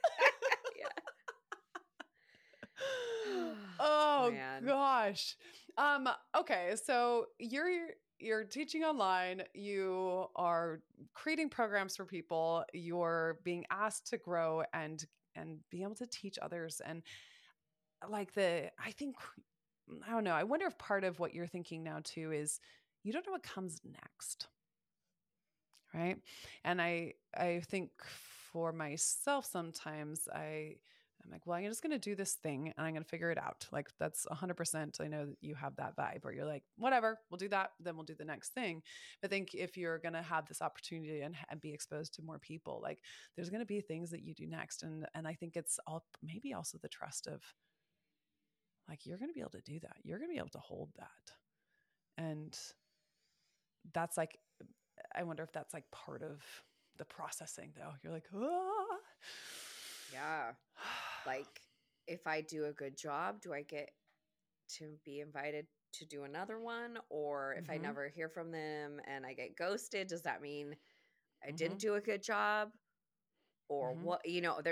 S1: Oh gosh. Okay, so you're teaching online, you are creating programs for people, you're being asked to grow and be able to teach others. And like I think, I don't know, I wonder if part of what you're thinking now too is you don't know what comes next. Right. And I think for myself, sometimes I'm like, well, I'm just going to do this thing and I'm going to figure it out. Like that's 100%. I know that you have that vibe where you're like, whatever, we'll do that. Then we'll do the next thing. But I think if you're going to have this opportunity and be exposed to more people, like there's going to be things that you do next. And I think it's all maybe also the trust of like, you're going to be able to do that. You're going to be able to hold that. And that's like, I wonder if that's like part of the processing though. You're like, ah.
S2: Yeah. Like if I do a good job, do I get to be invited to do another one? Or if I never hear from them and I get ghosted, does that mean I didn't do a good job? Or what, you know,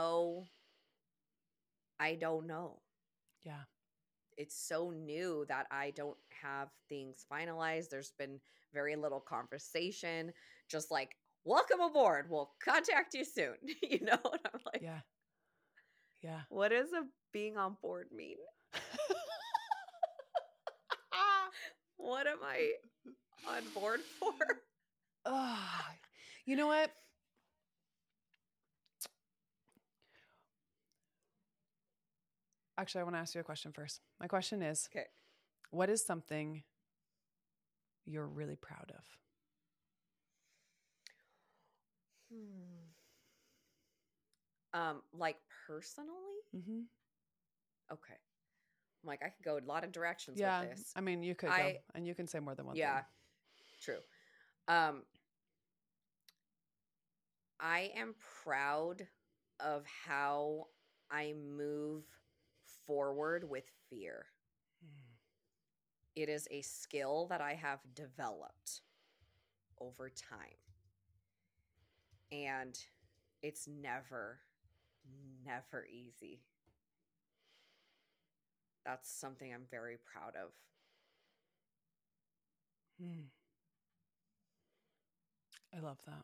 S2: I don't know.
S1: Yeah.
S2: It's so new that I don't have things finalized. There's been very little conversation, just like, welcome aboard. We'll contact you soon. You know? And I'm like,
S1: yeah. Yeah.
S2: What does a being on board mean? What am I on board for?
S1: You know what? Actually, I want to ask you a question first. My question is,
S2: okay,
S1: what is something you're really proud of?
S2: Like personally? Okay. I'm like, I could go a lot of directions with this.
S1: I mean, you could go, and you can say more than one thing.
S2: Yeah, true. I am proud of how I move forward with fear. It is a skill that I have developed over time. And it's never easy. That's something I'm very proud of.
S1: I love that.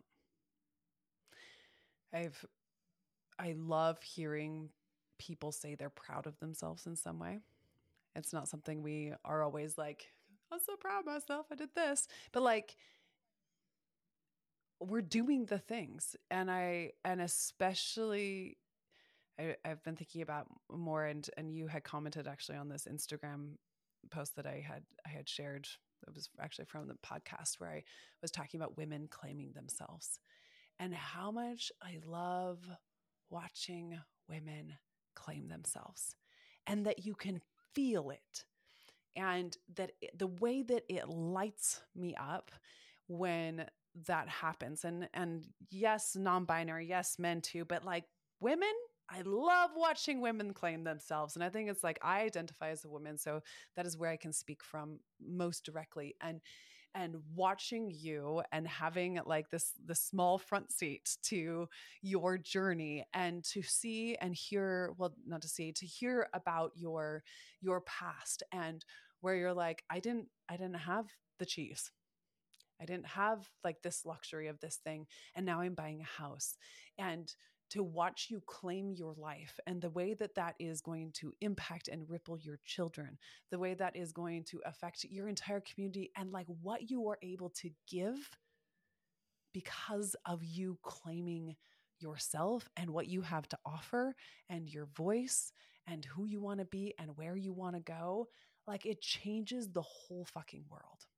S1: I love hearing people say they're proud of themselves in some way. It's not something we are always like, I'm so proud of myself, I did this. But like, we're doing the things. And especially I've been thinking about more, and you had commented actually on this Instagram post that I had shared. It was actually from the podcast where I was talking about women claiming themselves and how much I love watching women claim themselves, and that you can feel it, and that the way that it lights me up when that happens. And yes, non-binary, yes, men too, but like women, I love watching women claim themselves. And I think it's like, I identify as a woman, so that is where I can speak from most directly. And watching you and having like this small front seat to your journey, and to see and hear, well, not to see, to hear about your past, and where you're like, I didn't have the cheese. I didn't have like this luxury of this thing. And now I'm buying a house. And to watch you claim your life and the way that that is going to impact and ripple your children, the way that is going to affect your entire community, and like what you are able to give because of you claiming yourself and what you have to offer and your voice and who you want to be and where you want to go, like it changes the whole fucking world.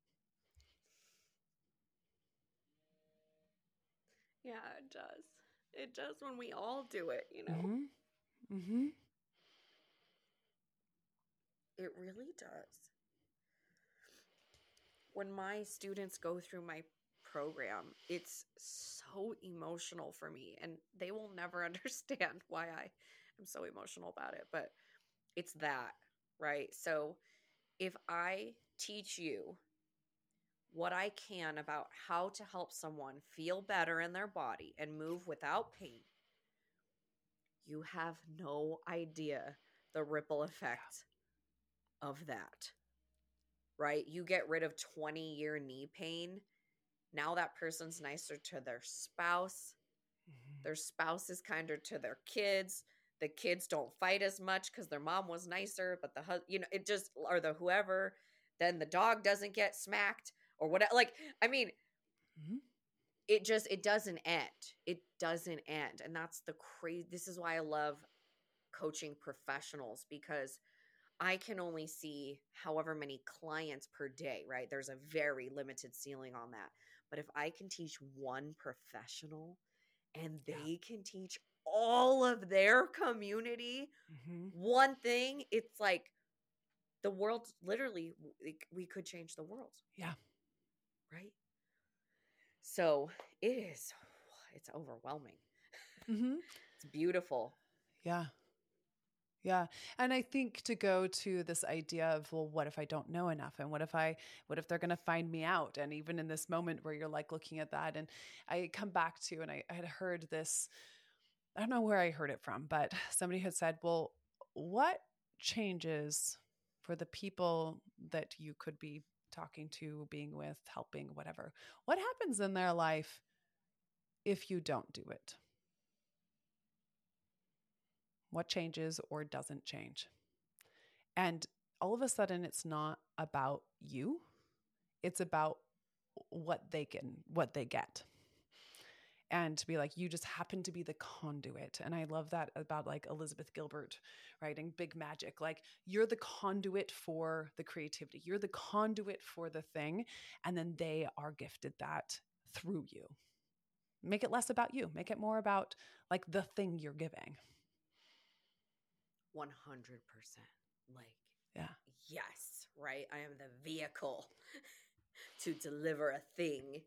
S2: Yeah, it does. It does when we all do it, you know?
S1: Mm-hmm. Mm-hmm.
S2: It really does. When my students go through my program, it's so emotional for me, and they will never understand why I am so emotional about it, but it's that, right? So if I teach you what I can about how to help someone feel better in their body and move without pain, you have no idea the ripple effect of that, right? You get rid of 20-year knee pain. Now that person's nicer to their spouse. Their spouse is kinder to their kids. The kids don't fight as much because their mom was nicer, but it just, or the whoever, then the dog doesn't get smacked or whatever. Like, I mean,
S1: Mm-hmm.
S2: it doesn't end. It doesn't end. And that's this is why I love coaching professionals, because I can only see however many clients per day, right? There's a very limited ceiling on that. But if I can teach one professional and they can teach all of their community
S1: Mm-hmm.
S2: one thing, it's like the world, literally, we could change the world.
S1: Yeah.
S2: Right? So it's overwhelming.
S1: Mm-hmm.
S2: It's beautiful.
S1: Yeah. Yeah. And I think to go to this idea of, well, what if I don't know enough? And what if they're going to find me out? And even in this moment where you're like looking at that, and I come back to, and I had heard this, I don't know where I heard it from, but somebody had said, well, what changes for the people that you could be talking to, being with, helping, whatever? What happens in their life if you don't do it? What changes or doesn't change? And all of a sudden, it's not about you. It's about what they get. And to be like, you just happen to be the conduit. And I love that about like Elizabeth Gilbert writing Big Magic. Like, you're the conduit for the creativity. You're the conduit for the thing. And then they are gifted that through you. Make it less about you. Make it more about like the thing you're giving.
S2: 100%. Like,
S1: Yeah.
S2: yes, right? I am the vehicle to deliver a thing.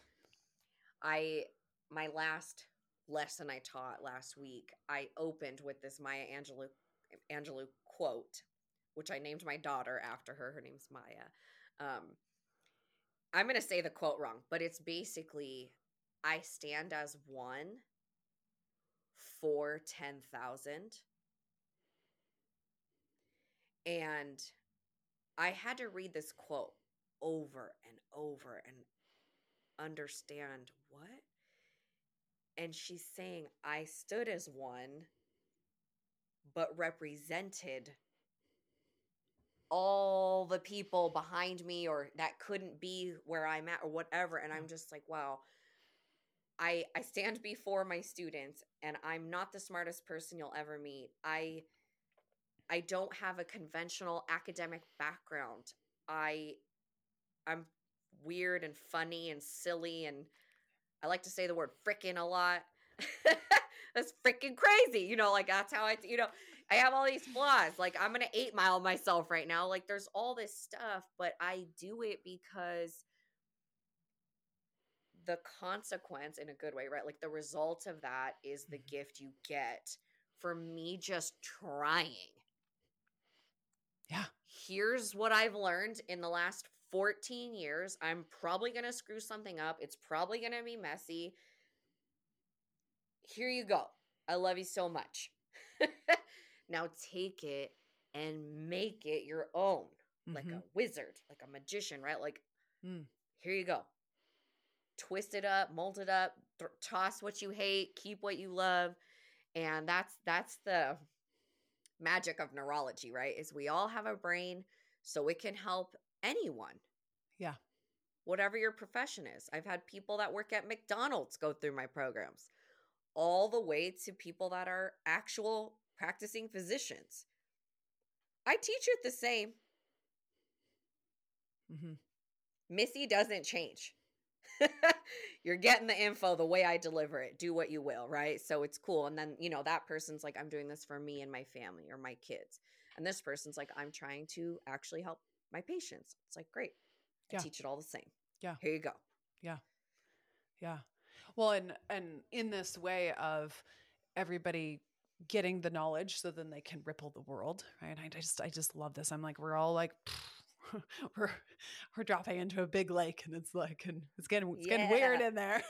S2: My last lesson I taught last week, I opened with this Maya Angelou quote, which I named my daughter after her. Her name's Maya. I'm going to say the quote wrong, but it's basically, I stand as one for 10,000. And I had to read this quote over and over and understand what. And she's saying, I stood as one, but represented all the people behind me or that couldn't be where I'm at or whatever. And I'm just like, wow, I stand before my students and I'm not the smartest person you'll ever meet. I don't have a conventional academic background. I'm weird and funny and silly, and I like to say the word frickin' a lot. That's freaking crazy. Like that's how I have all these flaws. Like I'm going to 8 Mile myself right now. Like there's all this stuff, but I do it because the consequence, in a good way, right? Like the result of that is the gift you get for me just trying.
S1: Yeah.
S2: Here's what I've learned in the last 14 years. I'm probably going to screw something up. It's probably going to be messy. Here you go. I love you so much. Now take it and make it your own, like a wizard, like a magician, right? Like, Here you go. Twist it up, mold it up, toss what you hate, keep what you love. And that's the magic of neurology, right? Is we all have a brain, so it can help anyone.
S1: Yeah.
S2: Whatever your profession is. I've had people that work at McDonald's go through my programs, all the way to people that are actual practicing physicians. I teach it the same.
S1: Mm-hmm.
S2: Missy doesn't change. You're getting the info the way I deliver it. Do what you will, right? So it's cool. And then, that person's like, I'm doing this for me and my family or my kids. And this person's like, I'm trying to actually help my patients. It's like, great. I teach it all the same.
S1: Yeah.
S2: Here you go.
S1: Yeah. Yeah. Well, and in this way of everybody getting the knowledge so then they can ripple the world, right? I just love this. I'm like, we're all like, we're dropping into a big lake and it's getting weird in there.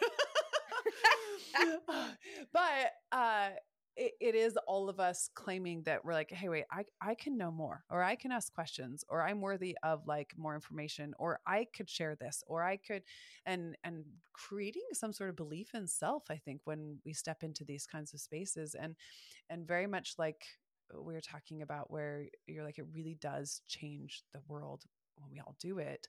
S1: But it is all of us claiming that we're like, hey, wait, I can know more, or I can ask questions, or I'm worthy of like more information, or I could share this, or I could, and creating some sort of belief in self, I think, when we step into these kinds of spaces, and very much like we were talking about, where you're like, it really does change the world when we all do it,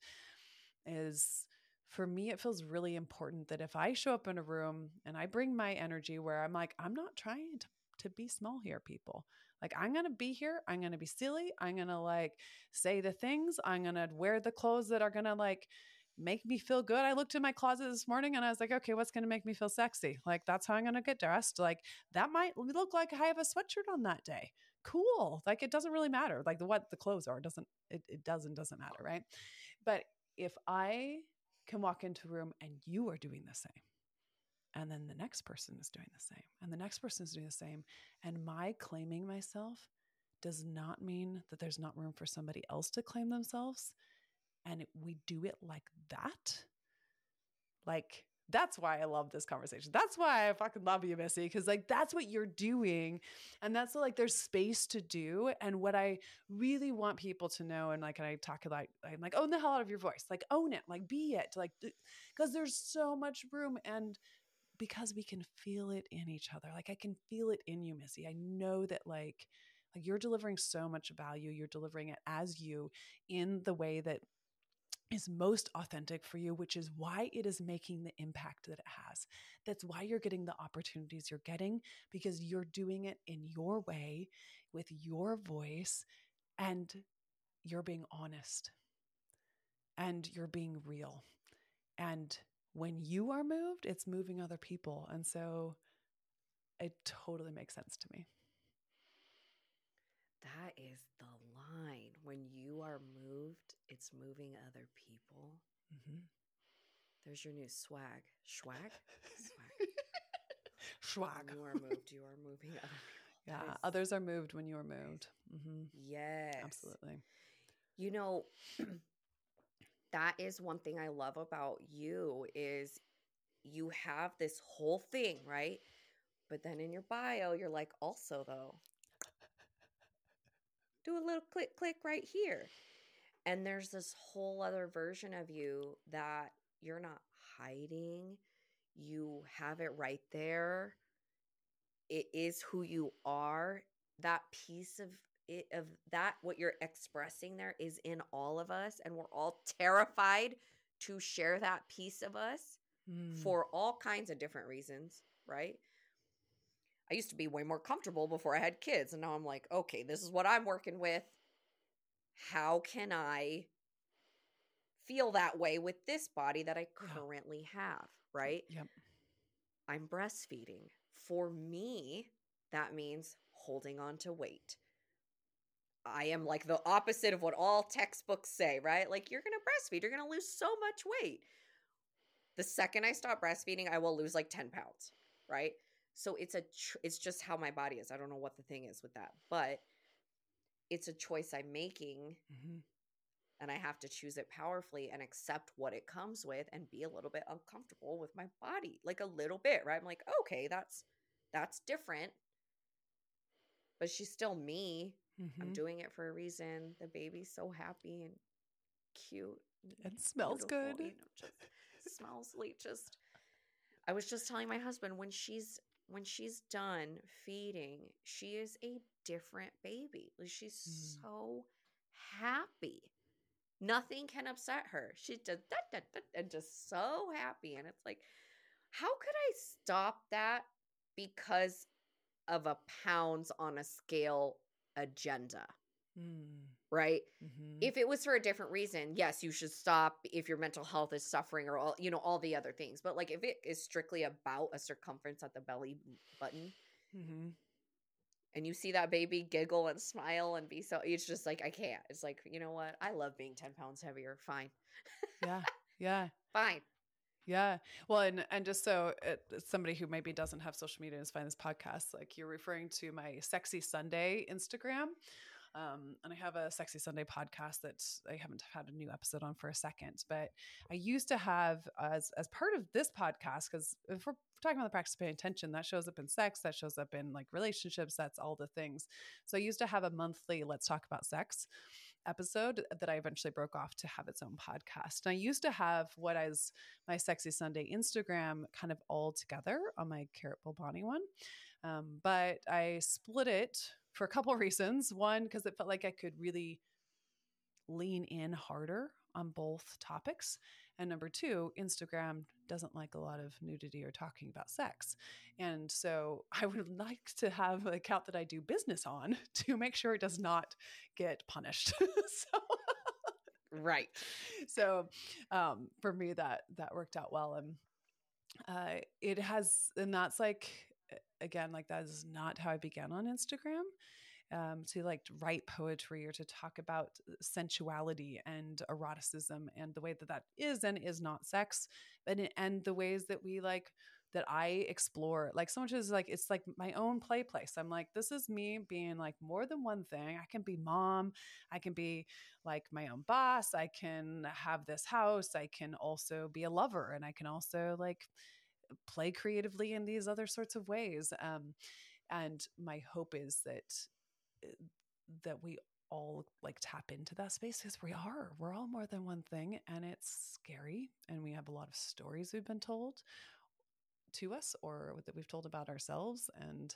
S1: is for me, it feels really important that if I show up in a room and I bring my energy where I'm like, I'm not trying to be small here, people. Like, I'm going to be here. I'm going to be silly. I'm going to like say the things. I'm going to wear the clothes that are going to like make me feel good. I looked in my closet this morning and I was like, okay, what's going to make me feel sexy? Like, that's how I'm going to get dressed. Like, that might look like I have a sweatshirt on that day. Cool. Like, it doesn't really matter. Like what the clothes are, it doesn't matter. Right. But if I can walk into a room and you are doing the same, and then the next person is doing the same, and the next person is doing the same, and my claiming myself does not mean that there's not room for somebody else to claim themselves, and we do it like that, like, that's why I love this conversation. That's why I fucking love you, Missy, because like that's what you're doing, and that's like there's space to do. And what I really want people to know, and like, and I talk like, I'm like, own the hell out of your voice, like own it, like be it, like, because there's so much room, and because we can feel it in each other. Like, I can feel it in you, Missy. I know that like you're delivering so much value. You're delivering it as you, in the way that is most authentic for you, which is why it is making the impact that it has. That's why you're getting the opportunities you're getting, because you're doing it in your way with your voice, and you're being honest, and you're being real. And when you are moved, it's moving other people. And so it totally makes sense to me.
S2: That is the line. When you are moved, it's moving other people.
S1: Mm-hmm.
S2: There's your new swag. Swag?
S1: Swag.
S2: When you are moved, you are moving other people.
S1: Yeah. Others are moved when you are moved. Mm-hmm.
S2: Yes.
S1: Absolutely.
S2: That is one thing I love about you, is you have this whole thing, right? But then in your bio, you're like, also though, do a little click right here. And there's this whole other version of you that you're not hiding. You have it right there. It is who you are. That piece of it, of that, what you're expressing there, is in all of us. And we're all terrified to share that piece of us for all kinds of different reasons, right? I used to be way more comfortable before I had kids. And now I'm like, okay, this is what I'm working with. How can I feel that way with this body that I currently have, right?
S1: Yep.
S2: I'm breastfeeding. For me, that means holding on to weight. I am like the opposite of what all textbooks say, right? Like, you're going to breastfeed, you're going to lose so much weight. The second I stop breastfeeding, I will lose like 10 pounds, right? So it's just how my body is. I don't know what the thing is with that, but it's a choice I'm making.
S1: Mm-hmm.
S2: And I have to choose it powerfully and accept what it comes with, and be a little bit uncomfortable with my body, like a little bit, right? I'm like, okay, that's different, but she's still me.
S1: Mm-hmm.
S2: I'm doing it for a reason. The baby's so happy and cute.
S1: And smells
S2: beautiful,
S1: good.
S2: just smells like just. I was just telling my husband when she's done feeding, she is a different baby. Like, she's so happy. Nothing can upset her. She's just and just so happy. And it's like, how could I stop that because of a pounds on a scale agenda? Right? If it was for a different reason, yes, you should stop if your mental health is suffering or all the other things. But like, if it is strictly about a circumference at the belly button, and you see that baby giggle and smile and be so, it's just like, I can't. It's like, you know what? I love being 10 pounds heavier. Fine.
S1: Yeah.
S2: Fine.
S1: Yeah. Well, and just so somebody who maybe doesn't have social media and is finding this podcast, like, you're referring to my Sexy Sunday Instagram. And I have a Sexy Sunday podcast that I haven't had a new episode on for a second, but I used to have as part of this podcast, because if we're talking about the practice of paying attention, that shows up in sex, that shows up in like relationships, that's all the things. So I used to have a monthly Let's Talk About Sex episode that I eventually broke off to have its own podcast. And I used to have what is my Sexy Sunday Instagram kind of all together on my Carrot Bulbani one. But I split it for a couple of reasons. One, because it felt like I could really lean in harder on both topics. And number two, Instagram doesn't like a lot of nudity or talking about sex. And so I would like to have an account that I do business on to make sure it does not get punished.
S2: Right.
S1: So for me, that worked out well. And it has, and that's like, again, like, that is not how I began on Instagram. To like write poetry or to talk about sensuality and eroticism and the way that is and is not sex, and the ways that we like, that I explore, like, so much is like, it's like my own play place. I'm like, this is me being like more than one thing. I can be mom. I can be like my own boss. I can have this house. I can also be a lover, and I can also like play creatively in these other sorts of ways. And my hope is that we all like tap into that space, because we're all more than one thing, and it's scary, and we have a lot of stories we've been told to us or that we've told about ourselves. And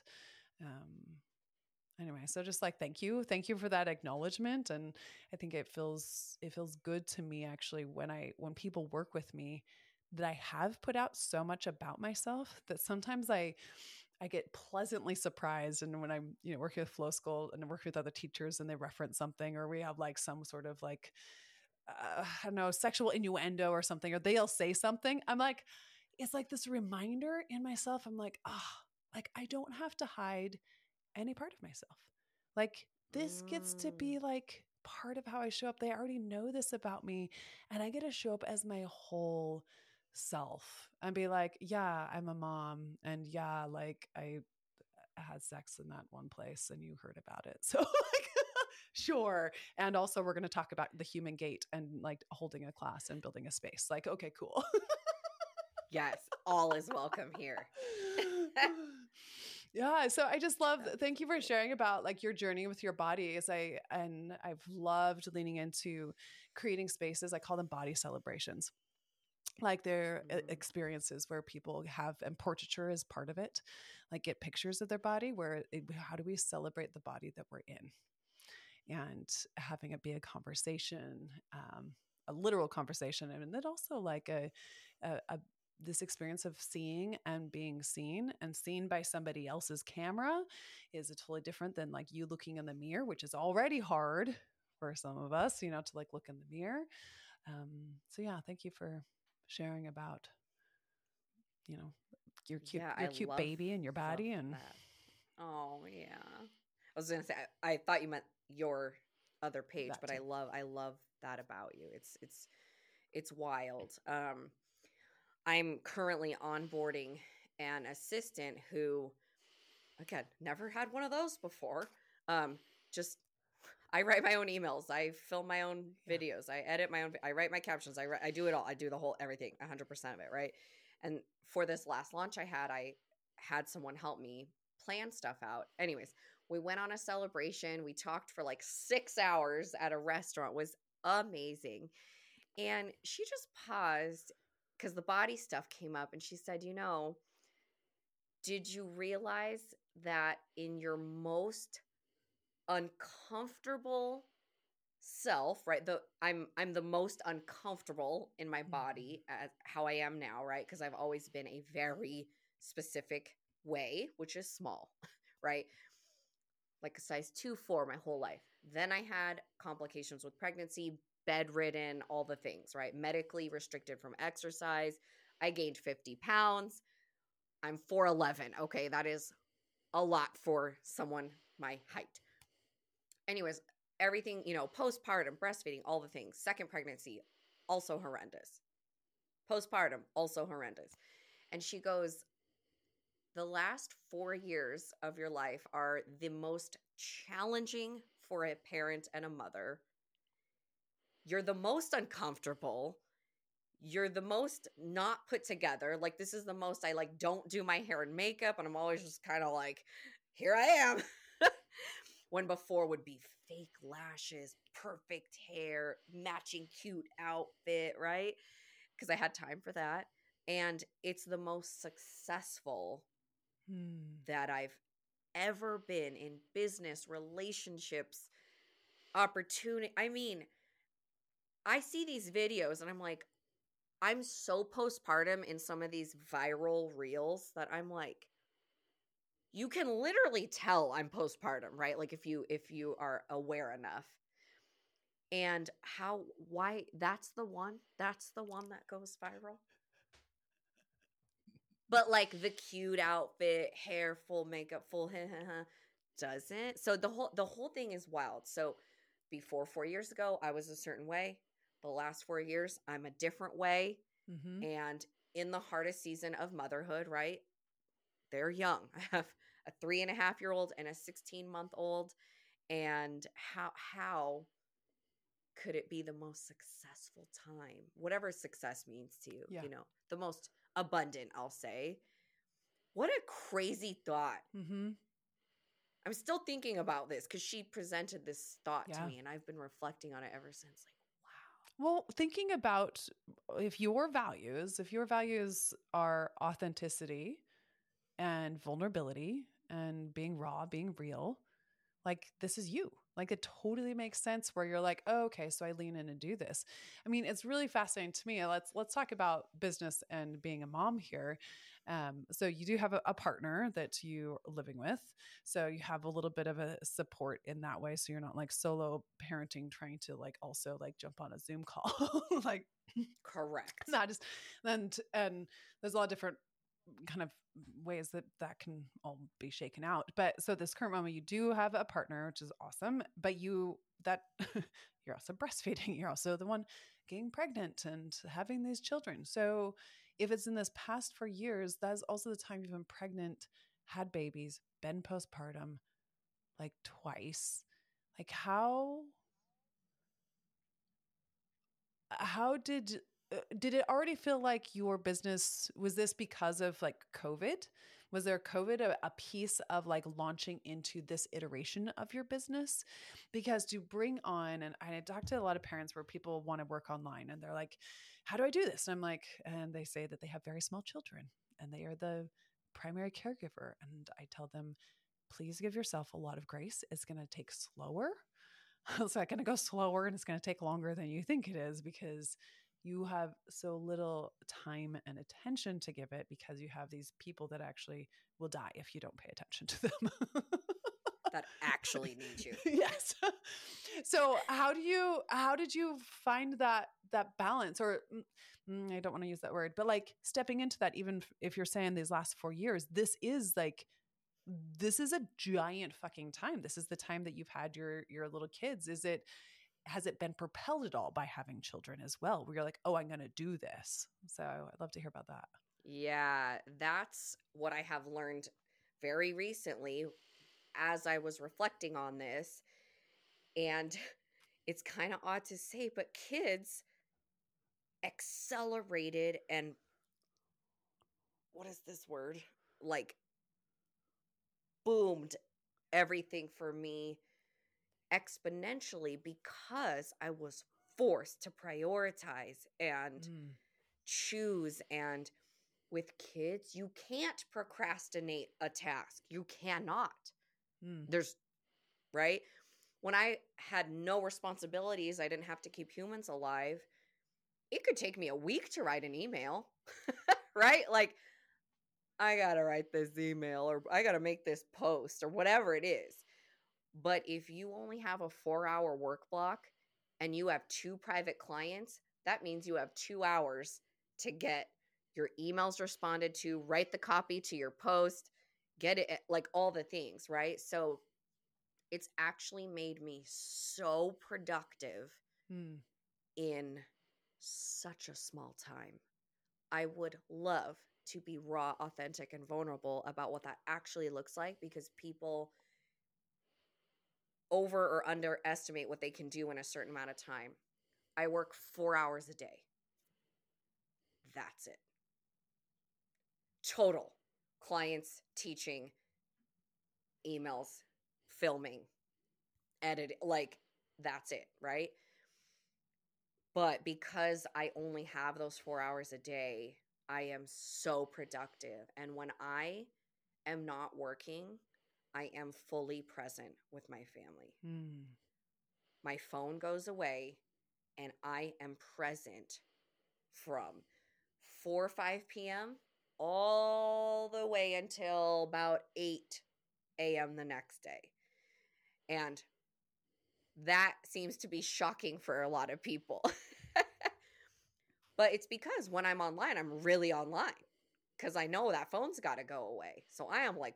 S1: anyway, so just like, thank you for that acknowledgement. And I think it feels good to me, actually, when people work with me, that I have put out so much about myself that sometimes I get pleasantly surprised. And when I'm, working with Flow School and working with other teachers, and they reference something, or we have like some sort of like, I don't know, sexual innuendo or something, or they'll say something, I'm like, it's like this reminder in myself. I'm like, like, I don't have to hide any part of myself. Like, this gets to be like part of how I show up. They already know this about me, and I get to show up as my whole self and be like, yeah, I'm a mom, and yeah, like, I had sex in that one place and you heard about it. So like, sure. And also, we're going to talk about the human gait and like holding a class and building a space. Like, okay, cool.
S2: Yes, all is welcome here.
S1: Yeah. So I just love, thank you for sharing about like your journey with your body. I've loved leaning into creating spaces. I call them body celebrations. Like, they're experiences where people have, and portraiture is part of it, like get pictures of their body, how do we celebrate the body that we're in, and having it be a conversation, a literal conversation. And then also like this experience of seeing and being seen, and seen by somebody else's camera is totally different than like you looking in the mirror, which is already hard for some of us, to like look in the mirror. So yeah, thank you for sharing about, your cute baby and your body. And
S2: that. Oh yeah, I was gonna say, I thought you meant your other page, but I love that about you. It's wild. I'm currently onboarding an assistant who, again, never had one of those before. Just, I write my own emails. I film my own videos. I edit my own. I write my captions. I do it all. I do the whole everything, 100% of it, right? And for this last launch I had someone help me plan stuff out. Anyways, we went on a celebration. We talked for like 6 hours at a restaurant. It was amazing. And she just paused because the body stuff came up and she said, did you realize that in your most uncomfortable self, right? I'm the most uncomfortable in my body as how I am now, right? Because I've always been a very specific way, which is small, right? Like a size 2-4 my whole life. Then I had complications with pregnancy, bedridden, all the things, right? Medically restricted from exercise. I gained 50 pounds. I'm 4'11". Okay, that is a lot for someone my height. Anyways, everything, postpartum, breastfeeding, all the things. Second pregnancy, also horrendous. Postpartum, also horrendous. And she goes, the last 4 years of your life are the most challenging for a parent and a mother. You're the most uncomfortable. You're the most not put together. Like, this is the most I don't do my hair and makeup. And I'm always just kind of like, here I am. When before would be fake lashes, perfect hair, matching cute outfit, right? Because I had time for that. And it's the most successful that I've ever been in business, relationships, opportunity. I mean, I see these videos and I'm like, I'm so postpartum in some of these viral reels that I'm like, you can literally tell I'm postpartum, right? Like if you are aware enough. And why that's the one that goes viral. But like the cute outfit, hair, full makeup, full doesn't. So the whole thing is wild. So before 4 years ago, I was a certain way. The last 4 years, I'm a different way.
S1: Mm-hmm.
S2: And in the hardest season of motherhood, right? They're young. I have a 3.5-year-old and a 16-month-old. And how could it be the most successful time? Whatever success means to you, the most abundant, I'll say. What a crazy thought.
S1: Mm-hmm.
S2: I'm still thinking about this because she presented this thought to me and I've been reflecting on it ever since. Like, wow.
S1: Well, thinking about if your values are authenticity and vulnerability and being raw, being real, like this is you. Like it totally makes sense where you're like, oh, okay, so I lean in and do this. I mean, it's really fascinating to me. Let's talk about business and being a mom here. So you do have a partner that you're living with. So you have a little bit of a support in that way. So you're not like solo parenting, trying to like also like jump on a Zoom call. Like
S2: correct.
S1: Not just and there's a lot of different kind of ways that can all be shaken out. But so this current moment, you do have a partner, which is awesome, but you're also breastfeeding. You're also the one getting pregnant and having these children. So if it's in this past 4 years, that's also the time you've been pregnant, had babies, been postpartum like twice. Like how did it already feel like your business, was this because of like COVID? Was there COVID a piece of like launching into this iteration of your business? Because to bring on, and I talk to a lot of parents where people want to work online and they're like, how do I do this? And I'm like, and they say that they have very small children and they are the primary caregiver. And I tell them, please give yourself a lot of grace. It's going to take slower. It's not going to go slower and it's going to take longer than you think it is because you have so little time and attention to give it because you have these people that actually will die if you don't pay attention to them.
S2: That actually need you.
S1: Yes. So how did you find that balance, or I don't want to use that word, but like stepping into that, even if you're saying these last 4 years, this is a giant fucking time. This is the time that you've had your little kids. Has it been propelled at all by having children as well, where you're like, oh, I'm going to do this? So I'd love to hear about that.
S2: Yeah, that's what I have learned very recently as I was reflecting on this. And it's kind of odd to say, but kids accelerated and what is this word? Like boomed everything for me exponentially because I was forced to prioritize and choose. And with kids, you can't procrastinate a task. You cannot. There's, right? When I had no responsibilities, I didn't have to keep humans alive. It could take me a week to write an email, right? Like, I got to write this email, or I got to make this post, or whatever it is. But if you only have a 4-hour work block and you have 2 private clients, that means you have 2 hours to get your emails responded to, write the copy to your post, get it, like all the things, right? So it's actually made me so productive in such a small time. I would love to be raw, authentic, and vulnerable about what that actually looks like, because people over or underestimate what they can do in a certain amount of time. I work 4 hours a day. That's it. Total. Clients, teaching, emails, filming, editing, like that's it, right? But because I only have those 4 hours a day, I am so productive. And when I am not working, I am fully present with my family. My phone goes away and I am present from 4 or 5 p.m. all the way until about 8 a.m. the next day. And that seems to be shocking for a lot of people. But it's because when I'm online, I'm really online, because I know that phone's got to go away. So I am like,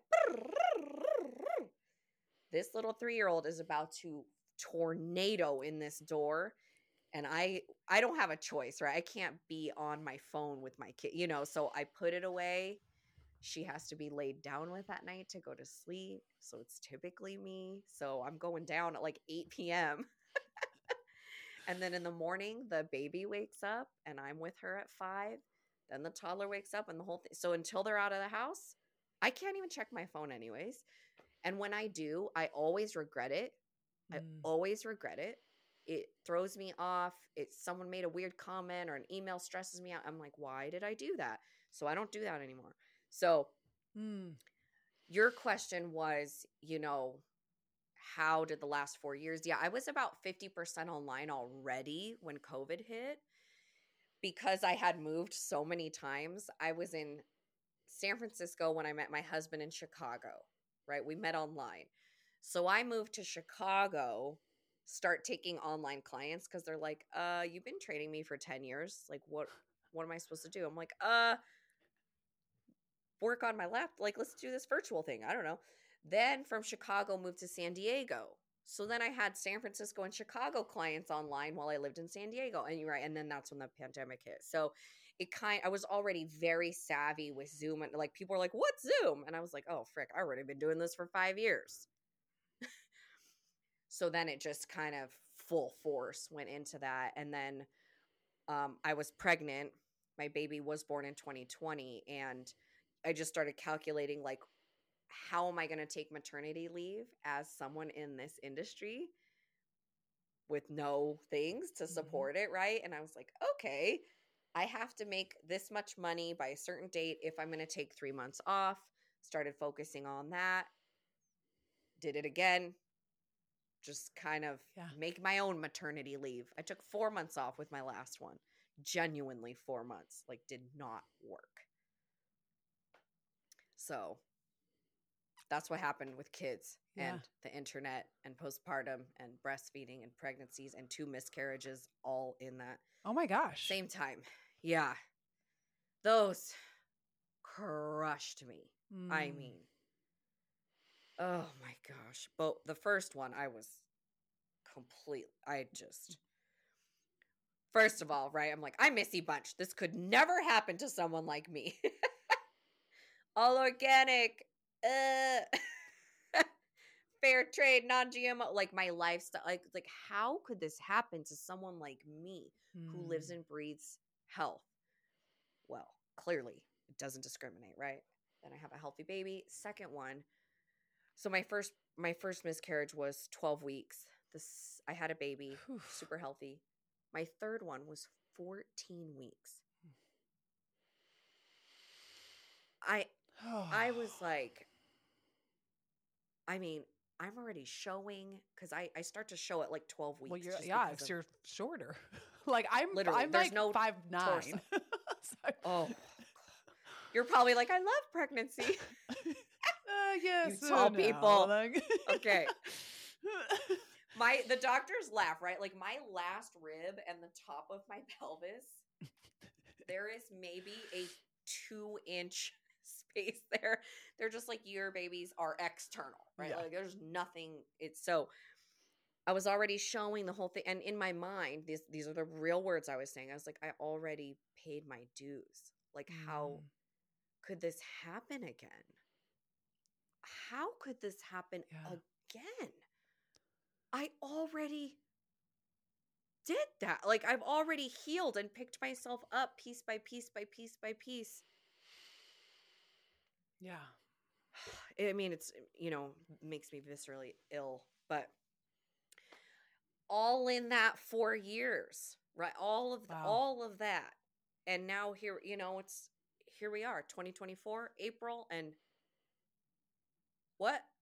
S2: this little 3-year-old is about to tornado in this door. And I don't have a choice, right? I can't be on my phone with my kid, so I put it away. She has to be laid down with at night to go to sleep. So it's typically me. So I'm going down at like 8 p.m. And then in the morning, the baby wakes up and I'm with her at 5. Then the toddler wakes up and the whole thing. So until they're out of the house, I can't even check my phone anyways. And when I do, I always regret it. I always regret it. It throws me off. Someone made a weird comment or an email stresses me out. I'm like, why did I do that? So I don't do that anymore. So your question was, how did the last 4 years? Yeah, I was about 50% online already when COVID hit, because I had moved so many times. I was in San Francisco when I met my husband in Chicago, right? We met online. So I moved to Chicago, start taking online clients, because they're like, you've been training me for 10 years. Like, what am I supposed to do? I'm like, work on my laptop. Like, let's do this virtual thing. I don't know. Then from Chicago, moved to San Diego. So then I had San Francisco and Chicago clients online while I lived in San Diego. And you're right. And then that's when the pandemic hit. So I was already very savvy with Zoom. And like, people were like, what's Zoom? And I was like, oh, frick, I've already been doing this for 5 years. So then it just kind of full force went into that. And then I was pregnant. My baby was born in 2020. And I just started calculating, like, how am I going to take maternity leave as someone in this industry with no things to support it, right? And I was like, okay, I have to make this much money by a certain date if I'm going to take 3 months off. Started focusing on that. Did it again. Just kind of make my own maternity leave. I took 4 months off with my last one. Genuinely 4 months. Like, did not work. So that's what happened with kids and the internet and postpartum and breastfeeding and pregnancies and 2 miscarriages all in that.
S1: Oh my gosh.
S2: Same time. Yeah. Those crushed me. I mean, oh my gosh. But the first one, I was first of all, right? I'm like, I'm Missy Bunch. This could never happen to someone like me. All organic. Fair trade, non-GMO, like my lifestyle, like how could this happen to someone like me who lives and breathes health? Well, clearly it doesn't discriminate, right? Then I have a healthy baby. Second one, so my first miscarriage was 12 weeks. I had a baby, super healthy. My third one was 14 weeks. I was like, I mean, I'm already showing because I start to show at like 12 weeks.
S1: Well, you're,
S2: just
S1: yeah,
S2: because
S1: because
S2: of
S1: you're shorter. Like
S2: literally,
S1: I'm
S2: there's
S1: like
S2: no
S1: 5'9".
S2: torso.
S1: So-
S2: Oh, you're probably like, I love pregnancy. You
S1: yes,
S2: tall
S1: no,
S2: people.
S1: like-
S2: Okay. The doctors laugh, right? Like my last rib and the top of my pelvis, there is maybe a 2-inch space there. They're just like, your babies are external, right?
S1: Yeah.
S2: Like there's nothing. It's so I was already showing the whole thing. And in my mind, these are the real words I was saying. I was like, I already paid my dues. Like, how could this happen again? How could this happen again? I already did that. Like, I've already healed and picked myself up piece by piece by piece by piece.
S1: Yeah.
S2: I mean, it's, makes me viscerally ill, but all in that 4 years, right? All of that. And now here, here we are, 2024, April, and what?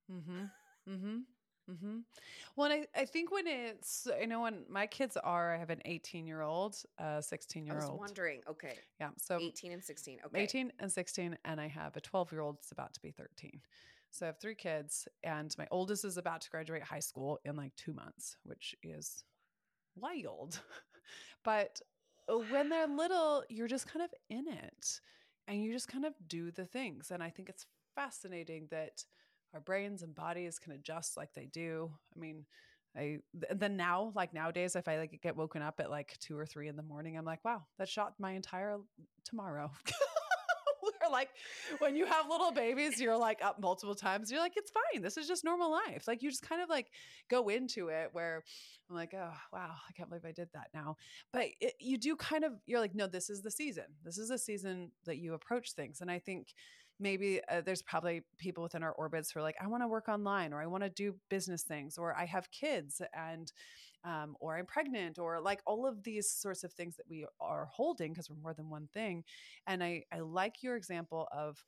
S1: Well, I think when when my kids I have an 18-year-old, 16-year-old.
S2: I was wondering, okay.
S1: Yeah. So
S2: 18 and 16. Okay.
S1: 18 and 16. And I have a 12-year-old that's about to be 13. So I have 3 kids, and my oldest is about to graduate high school in like 2 months, which is wild. But when they're little, you're just kind of in it and you just kind of do the things. And I think it's fascinating that our brains and bodies can adjust like they do. I mean, then now, like nowadays, if I like get woken up at like 2 or 3 in the morning, I'm like, wow, that shot my entire tomorrow. We're like, when you have little babies, you're like up multiple times. You're like, it's fine. This is just normal life. Like you just kind of like go into it where I'm like, oh, wow, I can't believe I did that now. But you do kind of, you're like, no, this is the season. This is the season that you approach things. And I think maybe there's probably people within our orbits who are like, I want to work online, or I want to do business things, or I have kids and or I'm pregnant, or like all of these sorts of things that we are holding because we're more than one thing. And I like your example of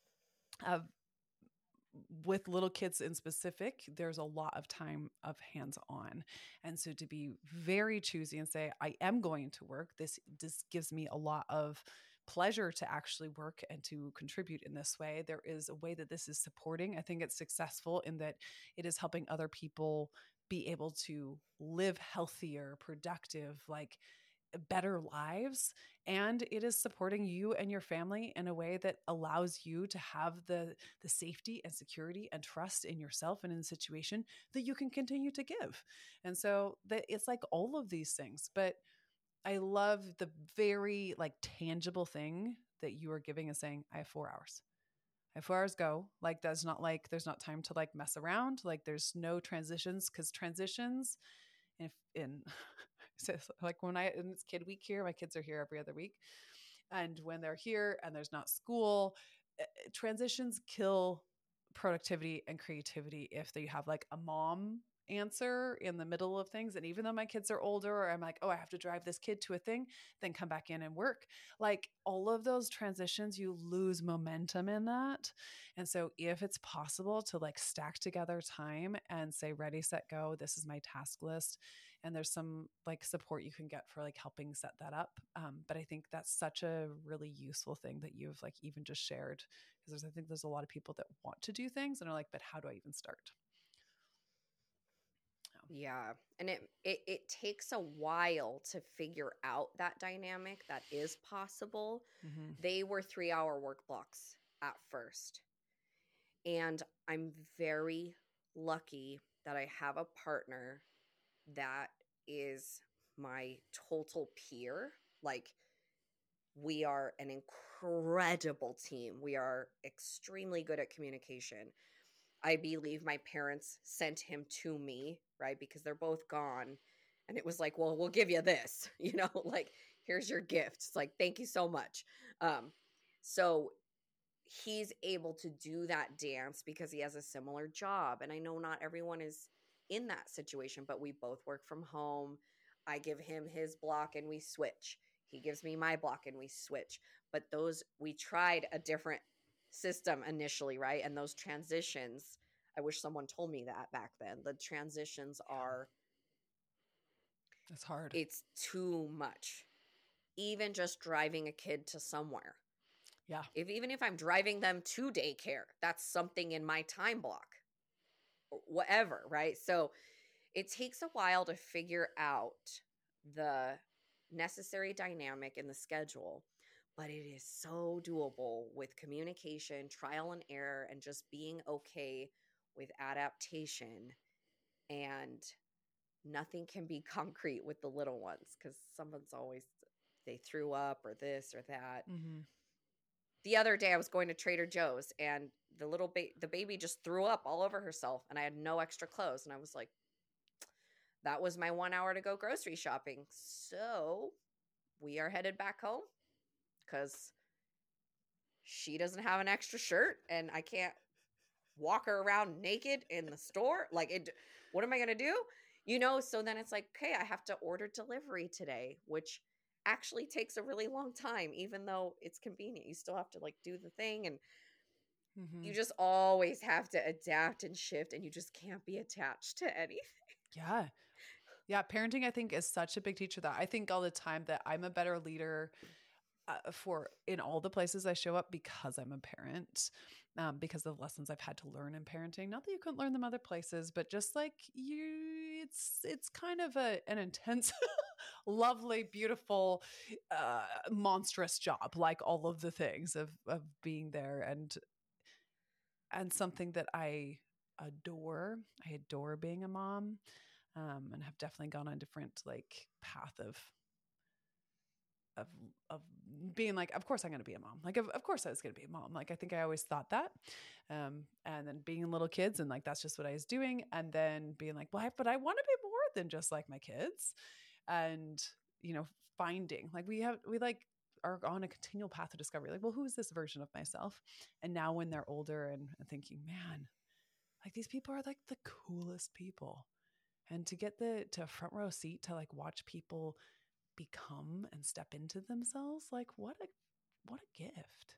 S1: with little kids in specific, there's a lot of time of hands-on. And so to be very choosy and say, I am going to work, this gives me a lot of pleasure to actually work and to contribute in this way. There is a way that this is supporting. I think it's successful in that it is helping other people be able to live healthier, productive, like better lives, and it is supporting you and your family in a way that allows you to have the safety and security and trust in yourself and in the situation that you can continue to give. And so that it's like all of these things. But I love the very like tangible thing that you are giving and saying, I have 4 hours. I have 4 hours go. Like that's not like there's not time to like mess around. Like there's no transitions, because transitions if in so like when it's kid week here, my kids are here every other week. And when they're here and there's not school, transitions kill productivity and creativity if they have like a mom answer in the middle of things. And even though my kids are older, or I'm like, oh, I have to drive this kid to a thing, then come back in and work. Like all of those transitions, you lose momentum in that. And so if it's possible to like stack together time and say, ready, set, go, this is my task list. And there's some like support you can get for like helping set that up. But I think that's such a really useful thing that you've like even just shared, because I think there's a lot of people that want to do things and are like, but how do I even start?
S2: Yeah. And it takes a while to figure out that dynamic that is possible.
S1: Mm-hmm.
S2: They were 3-hour work blocks at first. And I'm very lucky that I have a partner that is my total peer. Like, we are an incredible team. We are extremely good at communication. I believe my parents sent him to me, right? Because they're both gone. And it was like, well, we'll give you this, like, here's your gift. It's like, thank you so much. So he's able to do that dance because he has a similar job. And I know not everyone is in that situation, but we both work from home. I give him his block and we switch. He gives me my block and we switch. But we tried a different system initially, right? And those transitions, I wish someone told me that back then. The transitions are,
S1: it's hard.
S2: it's too much. Even just driving a kid to somewhere.
S1: Yeah.
S2: Even if I'm driving them to daycare, that's something in my time block. Whatever, right? So it takes a while to figure out the necessary dynamic in the schedule, but it is so doable with communication, trial and error, and just being okay with adaptation. And nothing can be concrete with the little ones because someone's always, they threw up or this or that.
S1: Mm-hmm.
S2: The other day I was going to Trader Joe's and the baby just threw up all over herself and I had no extra clothes. And I was like, that was my 1 hour to go grocery shopping. So we are headed back home because she doesn't have an extra shirt and I can't walk her around naked in the store. Like, what am I going to do? You know, so then it's like, okay, I have to order delivery today, which actually takes a really long time, even though it's convenient. You still have to like do the thing and you just always have to adapt and shift and you just can't be attached to anything.
S1: Yeah. Yeah. Parenting, I think, is such a big teacher that I think all the time that I'm a better leader in all the places I show up because I'm a parent, because of the lessons I've had to learn in parenting. Not that you couldn't learn them other places, but just like it's kind of an intense, lovely, beautiful, monstrous job, like all of the things of being there and something that I adore. I adore being a mom, and have definitely gone on a different like path of being like, of course I'm going to be a mom. Like, of course I was going to be a mom. Like, I think I always thought that. And then being little kids and like, that's just what I was doing. And then being like, well, but I want to be more than just like my kids. And, you know, finding like, we like are on a continual path of discovery. Like, well, who is this version of myself? And now when they're older and thinking, man, like these people are like the coolest people. And to get to a front row seat to like watch people become and step into themselves, like what a gift.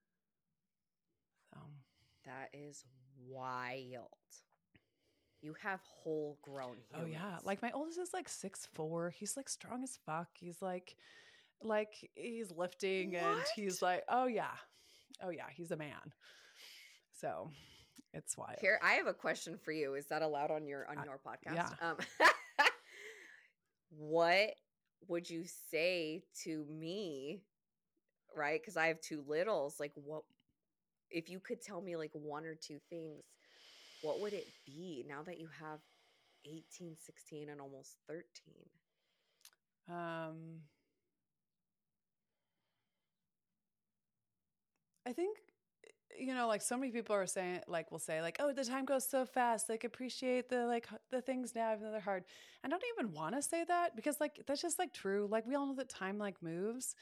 S1: So
S2: that is wild. You have whole grown humans.
S1: Oh yeah, like my oldest is like 6'4". He's like strong as fuck. He's like he's lifting
S2: what?
S1: And he's like, oh yeah, he's a man. So it's wild.
S2: Here, I have a question for you. Is that allowed on your podcast?
S1: Yeah.
S2: What would you say to me, right? Because I have two littles. Like, what if you could tell me like one or two things, what would it be now that you have 18, 16, and almost 13?
S1: I think, you know, like so many people are saying, like, will say like, oh, the time goes so fast. Like, appreciate the things now, even though they're hard. I don't even want to say that because like, that's just like true. Like we all know that time like moves.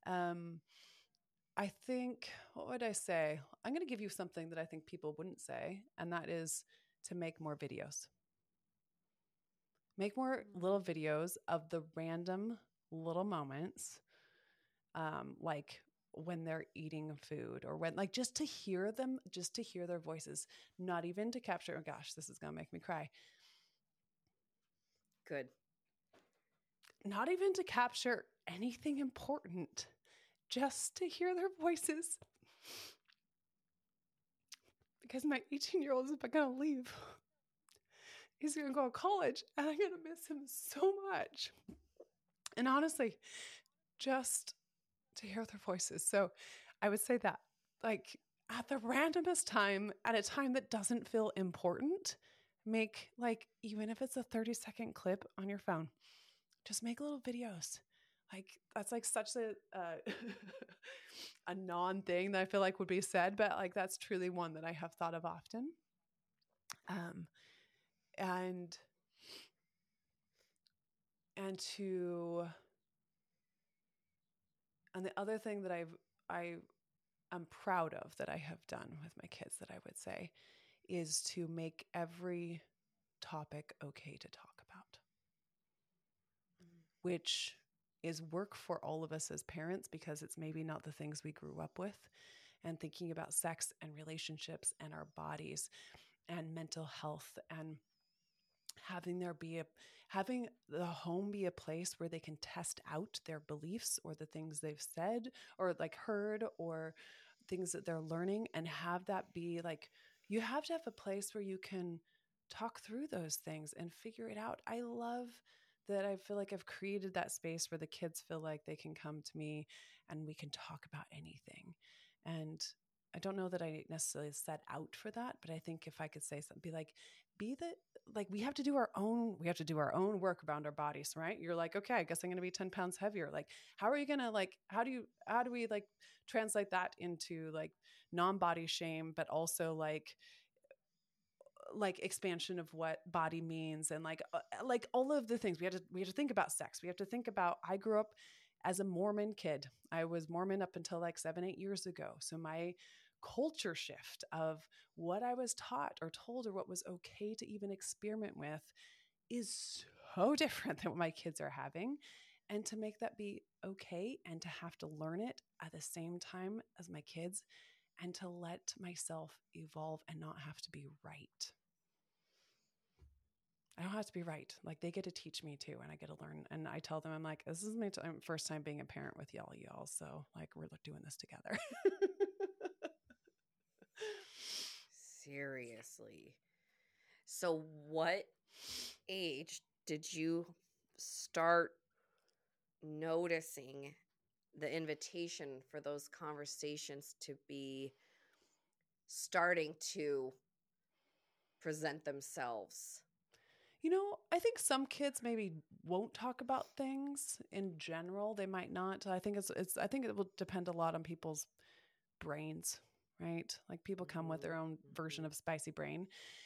S1: I think, what would I say? I'm going to give you something that I think people wouldn't say. And that is to make more videos. Make more little videos of the random little moments. Like when they're eating food or when like just to hear them, just to hear their voices, not even to capture, oh gosh, this is going to make me cry.
S2: Good.
S1: Not even to capture anything important, just to hear their voices. Because my 18-year-old is going to leave. He's going to go to college and I'm going to miss him so much. And honestly, just to hear their voices. So I would say that like at the randomest time, at a time that doesn't feel important, make like, even if it's a 30-second clip on your phone, just make little videos. Like that's like such a non thing that I feel like would be said, but like that's truly one that I have thought of often. And the other thing that I'm proud of that I have done with my kids that I would say is to make every topic okay to talk about. which is work for all of us as parents because it's maybe not the things we grew up with, and thinking about sex and relationships and our bodies and mental health, and having the home be a place where they can test out their beliefs or the things they've said or like heard or things that they're learning, and have that be like, you have to have a place where you can talk through those things and figure it out. I love that. I feel like I've created that space where the kids feel like they can come to me and we can talk about anything. And I don't know that I necessarily set out for that, but I think if I could say something, we have to do our own work around our bodies, right? You're like, okay, I guess I'm going to be 10 pounds heavier. Like, how are you going to how do we like translate that into like non-body shame, but also like expansion of what body means, and like all of the things we have to think about sex. We have to think about, I grew up as a Mormon kid. I was Mormon up until like 7-8 years ago. So my culture shift of what I was taught or told or what was okay to even experiment with is so different than what my kids are having. And to make that be okay and to have to learn it at the same time as my kids, and to let myself evolve and not have to be right. I don't have to be right. Like, they get to teach me too, and I get to learn. And I tell them, I'm like, this is my first time being a parent with y'all. So like, we're doing this together.
S2: Seriously. So what age did you start noticing the invitation for those conversations to be starting to present themselves?
S1: I think some kids maybe won't talk about things in general. They might not. I think I think it will depend a lot on people's brains, right? Like, people come with their own version of spicy brain.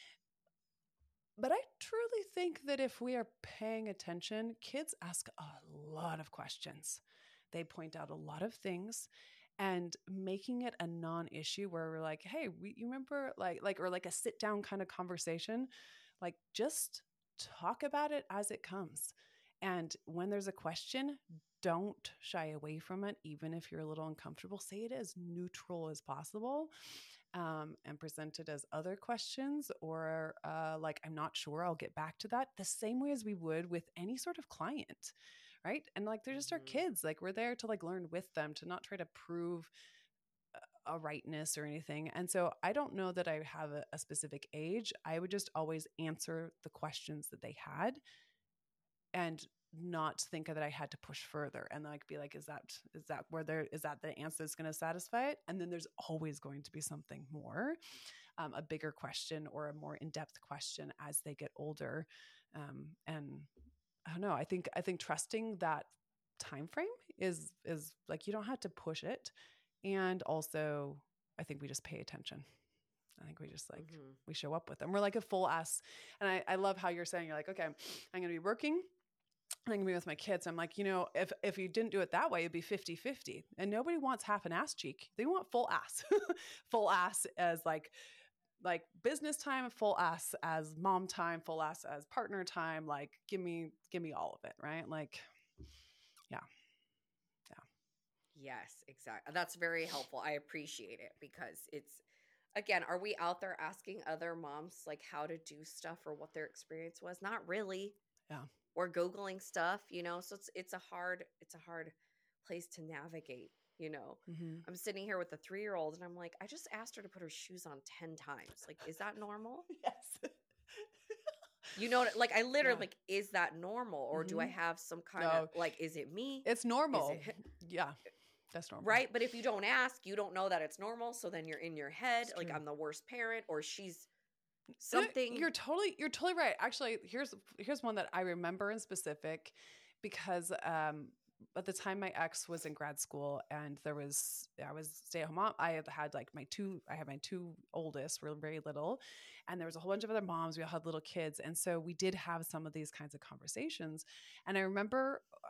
S1: But I truly think that if we are paying attention, kids ask a lot of questions. They point out a lot of things, and making it a non-issue where we're like, hey, you remember or like a sit down kind of conversation, like, just talk about it as it comes. And when there's a question, don't shy away from it. Even if you're a little uncomfortable, say it as neutral as possible. And present it as other questions, or like, I'm not sure, I'll get back to that, the same way as we would with any sort of client, right? And like, they're just our kids. Like, we're there to like learn with them, to not try to prove a rightness or anything. And so I don't know that I have a specific age. I would just always answer the questions that they had, and not think that I had to push further and like be like, is that the answer that's going to satisfy it? And then there's always going to be something more, a bigger question or a more in-depth question as they get older. And I don't know, I think trusting that time frame is like, you don't have to push it. And also, I think we just pay attention. I think we just like, we show up with them. We're like a full ass. And I love how you're saying, you're like, okay, I'm going to be working, I'm going to be with my kids. I'm like, if you didn't do it that way, it'd be 50-50. And nobody wants half an ass cheek. They want full ass. Full ass as like business time, full ass as mom time, full ass as partner time. Like, give me all of it, right? Like, yeah.
S2: Yes, exactly. That's very helpful. I appreciate it, because it's, again, are we out there asking other moms like how to do stuff or what their experience was? Not really.
S1: Yeah.
S2: Or Googling stuff, so it's a hard place to navigate, I'm sitting here with a 3-year-old and I'm like, I just asked her to put her shoes on 10 times. Like, is that normal?
S1: Yes.
S2: Like, I literally like, is that normal? Or do I have some kind of like, is it me?
S1: It's normal. Yeah. That's normal.
S2: Right. But if you don't ask, you don't know that it's normal. So then you're in your head, like, I'm the worst parent, or she's something.
S1: You're totally right. Actually, here's one that I remember in specific, because at the time my ex was in grad school, and I was stay-at-home mom. I had my two oldest were very little, and there was a whole bunch of other moms. We all had little kids. And so we did have some of these kinds of conversations. And I remember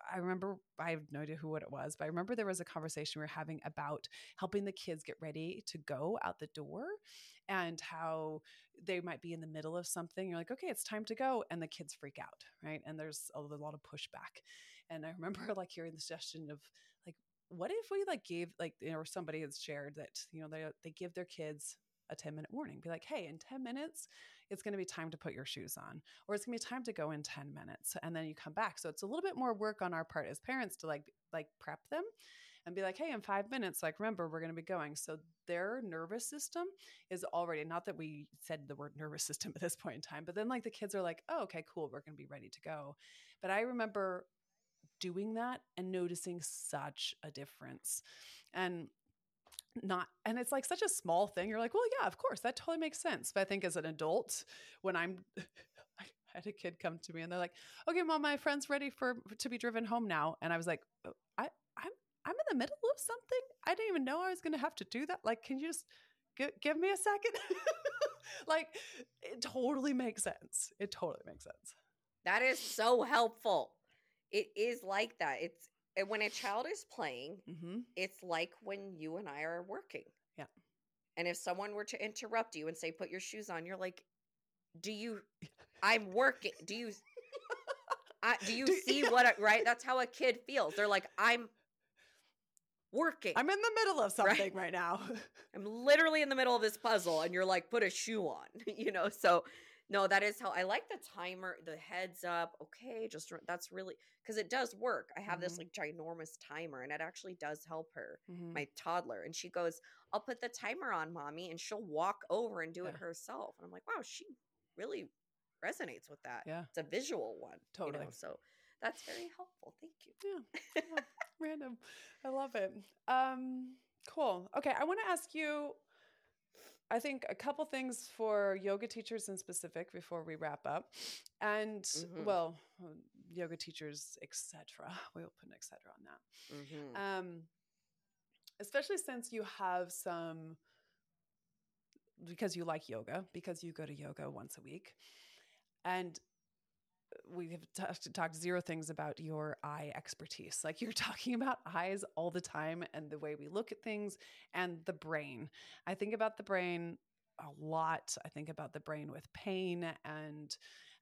S1: I remember, I have no idea what it was, but I remember there was a conversation we were having about helping the kids get ready to go out the door and how they might be in the middle of something. You're like, okay, it's time to go. And the kids freak out. Right. And there's a lot of pushback. And I remember like hearing the suggestion of like, what if we like gave like, or somebody has shared that, they give their kids a 10-minute warning, be like, hey, in 10 minutes, it's going to be time to put your shoes on, or it's going to be time to go in 10 minutes. And then you come back. So it's a little bit more work on our part as parents to like prep them and be like, hey, in 5 minutes, like, remember, we're going to be going. So their nervous system is already, not that we said the word nervous system at this point in time, but then like the kids are like, oh, okay, cool. We're going to be ready to go. But I remember doing that and noticing such a difference. And it's like such a small thing. You're like, well, yeah, of course, that totally makes sense. But I think as an adult, when I had a kid come to me and they're like, okay, mom, my friend's ready to be driven home now. And I was like, oh, I'm in the middle of something. I didn't even know I was going to have to do that. Like, can you just give me a second? Like, it totally makes sense. It totally makes sense.
S2: That is so helpful. It is like that. And when a child is playing, it's like when you and I are working.
S1: Yeah.
S2: And if someone were to interrupt you and say, put your shoes on, you're like, I'm working. Do you see right? That's how a kid feels. They're like, I'm working.
S1: I'm in the middle of something right now.
S2: I'm literally in the middle of this puzzle. And you're like, put a shoe on, so no, that is how I like the timer, the heads up. Okay. That's really, because it does work. I have this like ginormous timer and it actually does help her, my toddler. And she goes, I'll put the timer on, mommy. And she'll walk over and do it herself. And I'm like, wow, she really resonates with that.
S1: Yeah.
S2: It's a visual one.
S1: Totally.
S2: So that's very helpful. Thank you.
S1: Yeah. Random. I love it. Cool. Okay. I want to ask you, I think, a couple things for yoga teachers in specific before we wrap up, and well, yoga teachers, etc. We will put an etc. on that. Especially since you have because you like yoga, because you go to yoga once a week, and we have talked zero things about your eye expertise. Like, you're talking about eyes all the time and the way we look at things and the brain. I think about the brain a lot. I think about the brain with pain, and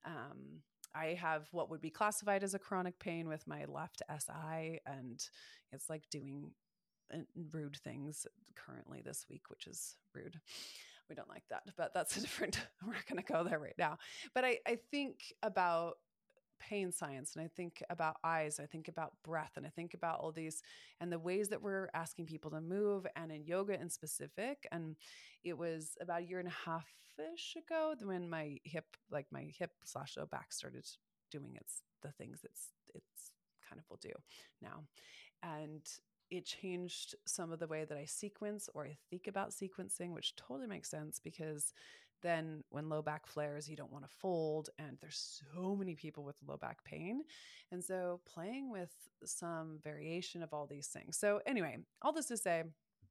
S1: I have what would be classified as a chronic pain with my left SI, and it's like doing rude things currently this week, which is rude. We don't like that, but that's a different, we're not going to go there right now. But I think about pain science, and I think about eyes, I think about breath, and I think about all these and the ways that we're asking people to move, and in yoga in specific. And it was about a year and a half-ish ago when my hip / low back started doing the things it's kind of will do now. And it changed some of the way that I sequence, or I think about sequencing, which totally makes sense, because then when low back flares, you don't want to fold. And there's so many people with low back pain. And so playing with some variation of all these things. So anyway, all this to say,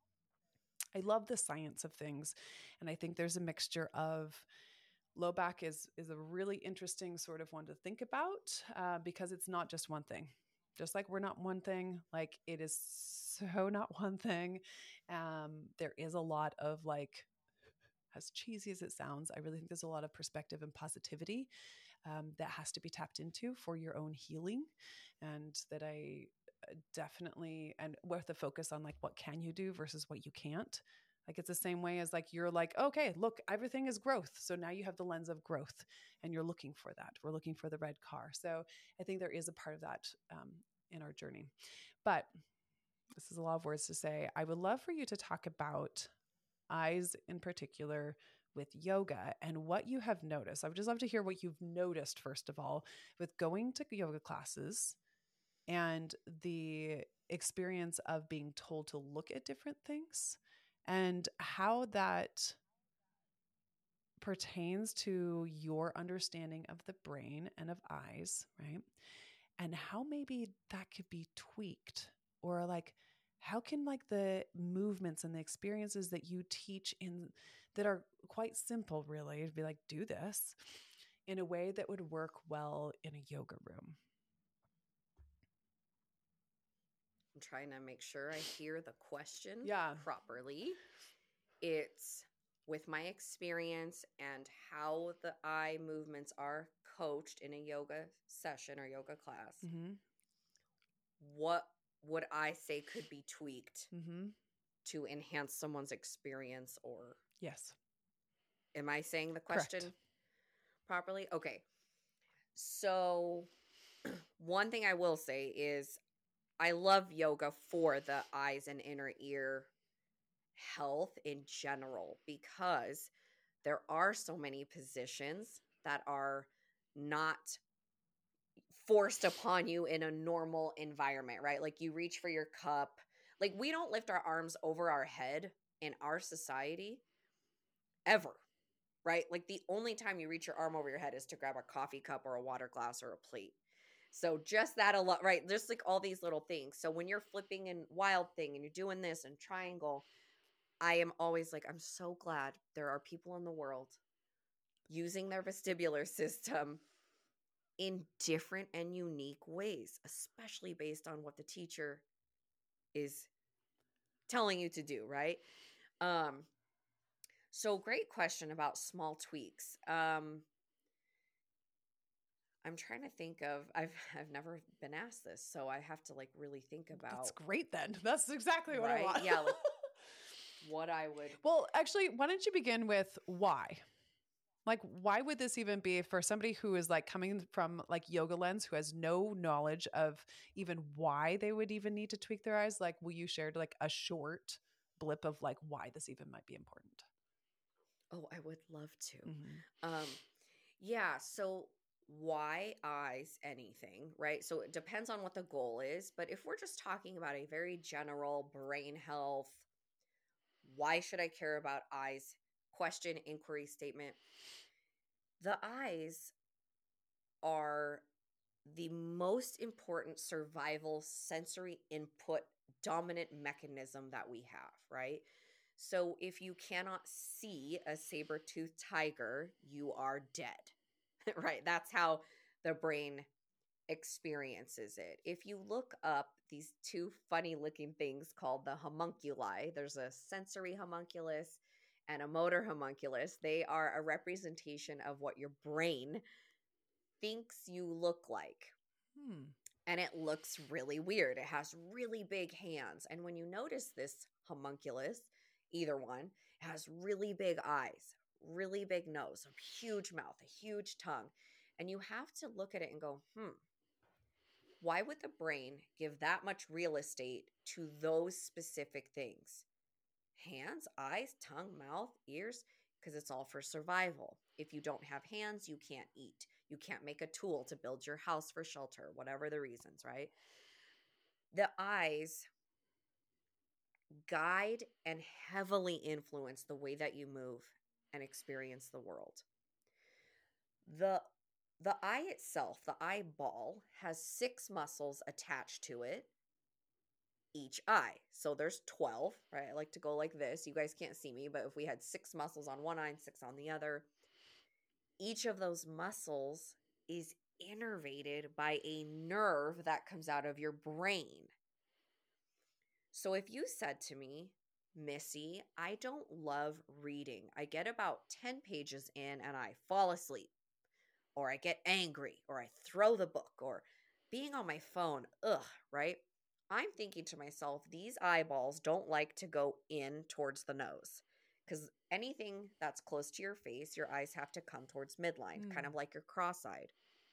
S1: I love the science of things. And I think there's a mixture of low back is a really interesting sort of one to think about, because it's not just one thing. Just like we're not one thing, like it is so not one thing. There is a lot of, like, as cheesy as it sounds, I really think there's a lot of perspective and positivity that has to be tapped into for your own healing. And that I definitely, and with the focus on like, what can you do versus what you can't. Like, it's the same way as like, you're like, okay, look, everything is growth. So now you have the lens of growth and you're looking for that. We're looking for the red car. So I think there is a part of that in our journey. But this is a lot of words to say. I would love for you to talk about eyes in particular with yoga and what you have noticed. I would just love to hear what you've noticed, first of all, with going to yoga classes and the experience of being told to look at different things, and how that pertains to your understanding of the brain and of eyes, right? And how maybe that could be tweaked, or like, how can like the movements and the experiences that you teach in that are quite simple, really, to be like, do this in a way that would work well in a yoga room.
S2: trying to make sure I hear the question
S1: Yeah.
S2: properly. It's with my experience and how the eye movements are coached in a yoga session or yoga class.
S1: Mm-hmm.
S2: What would I say could be tweaked
S1: Mm-hmm.
S2: to enhance someone's experience? Or
S1: Yes.
S2: am I saying the
S1: Correct.
S2: question properly? Okay. So one thing I will say is I love yoga for the eyes and inner ear health in general, because there are so many positions that are not forced upon you in a normal environment, right? Like you reach for your cup. Like we don't lift our arms over our head in our society ever, right? Like the only time you reach your arm over your head is to grab a coffee cup or a water glass or a plate. So just that a lot, right? Just like all these little things. So when you're flipping in wild thing and you're doing this and triangle, I am always like, I'm so glad there are people in the world using their vestibular system in different and unique ways, especially based on what the teacher is telling you to do, right? So great question about small tweaks. I'm trying to think of I've never been asked this, so I have to like really think about.
S1: That's great then. That's exactly what I
S2: Right?
S1: want.
S2: Yeah, like what I would.
S1: Well, actually, why don't you begin with why? Like, why would this even be for somebody who is like coming from like Yoga Lens, who has no knowledge of even why they would even need to tweak their eyes? Like, will you share like a short blip of like why this even might be important?
S2: Oh, I would love to.
S1: Mm-hmm.
S2: Yeah, so why eyes anything, right? So it depends on what the goal is, but if we're just talking about a very general brain health, why should I care about eyes? Question, inquiry, statement. The eyes are the most important survival sensory input dominant mechanism that we have, right? So if you cannot see a saber-toothed tiger, you are dead, right? That's how the brain experiences it. If you look up these two funny looking things called the homunculi, there's a sensory homunculus and a motor homunculus. They are a representation of what your brain thinks you look like. And it looks really weird. It has really big hands. And when you notice this homunculus, either one, it has really big eyes, really big nose, a huge mouth, a huge tongue. And you have to look at it and go, why would the brain give that much real estate to those specific things? Hands, eyes, tongue, mouth, ears, because it's all for survival. If you don't have hands, you can't eat. You can't make a tool to build your house for shelter, whatever the reasons, right? The eyes guide and heavily influence the way that you move and experience the world. The eye itself, the eyeball, has 6 muscles attached to it, each eye. So there's 12, right? I like to go like this. You guys can't see me, but if we had 6 muscles on one eye and 6 on the other, each of those muscles is innervated by a nerve that comes out of your brain. So if you said to me, Missy, I don't love reading. I get about 10 pages in and I fall asleep, or I get angry, or I throw the book, or being on my phone, right? I'm thinking to myself, these eyeballs don't like to go in towards the nose, because anything that's close to your face, your eyes have to come towards midline, kind of like you're cross-eyed.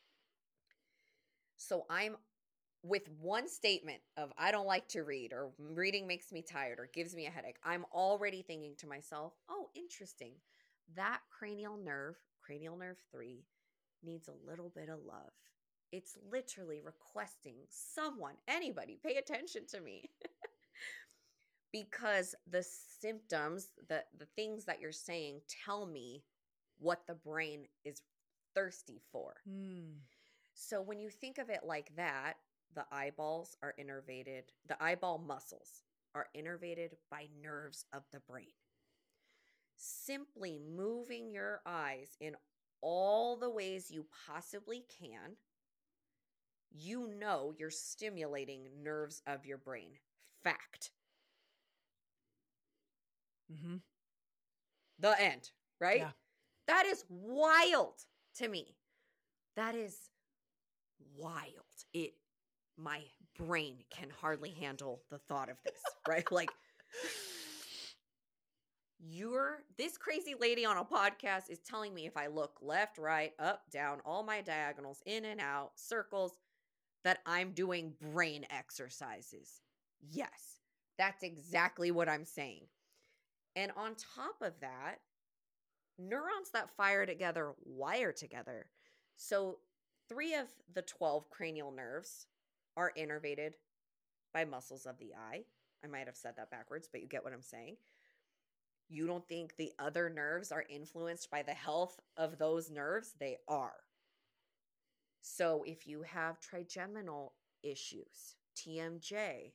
S2: So I'm with one statement of I don't like to read, or reading makes me tired, or gives me a headache, I'm already thinking to myself, oh, interesting. That cranial nerve 3, needs a little bit of love. It's literally requesting someone, anybody, pay attention to me. Because the symptoms, the things that you're saying tell me what the brain is thirsty for. So when you think of it like that, the eyeballs are innervated, the eyeball muscles are innervated by nerves of the brain. Simply moving your eyes in all the ways you possibly can you know you're stimulating nerves of your brain. Fact.
S1: Mm-hmm.
S2: The end, right?
S1: Yeah.
S2: That is wild to me. That is wild. My brain can hardly handle the thought of this, right? Like, this crazy lady on a podcast is telling me if I look left, right, up, down, all my diagonals, in and out, circles, that I'm doing brain exercises. Yes, that's exactly what I'm saying. And on top of that, neurons that fire together wire together. So 3 of the 12 cranial nerves are innervated by muscles of the eye. I might have said that backwards, but you get what I'm saying. You don't think the other nerves are influenced by the health of those nerves? They are. So if you have trigeminal issues, TMJ,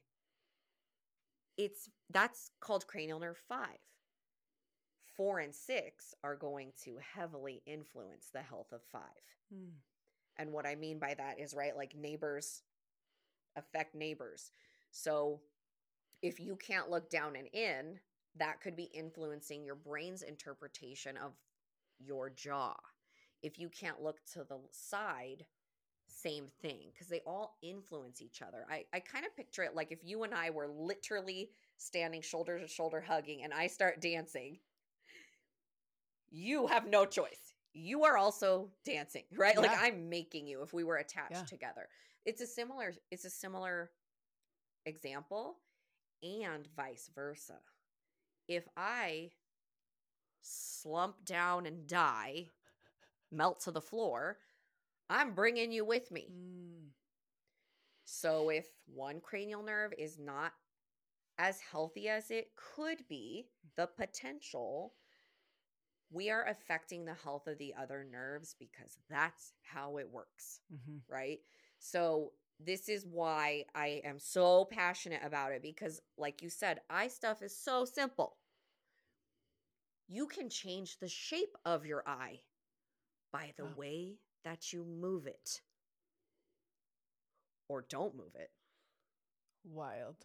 S2: that's called cranial nerve 5. 4 and 6 are going to heavily influence the health of 5.
S1: Mm.
S2: And what I mean by that is, right, like neighbors affect neighbors. So if you can't look down and in, that could be influencing your brain's interpretation of your jaw. If you can't look to the side, same thing, because they all influence each other. I kind of picture it like if you and I were literally standing shoulder to shoulder hugging and I start dancing, you have no choice. You are also dancing, right?
S1: Yeah.
S2: Like I'm making you if we were attached
S1: Yeah.
S2: together. It's a similar example, and vice versa. If I slump down and die, melt to the floor, I'm bringing you with me.
S1: Mm.
S2: So if one cranial nerve is not as healthy as it could be, the potential, we are affecting the health of the other nerves because that's how it works,
S1: Mm-hmm.
S2: right? So this is why I am so passionate about it because, like you said, eye stuff is so simple. You can change the shape of your eye by the way that you move it or don't move it.
S1: Wild.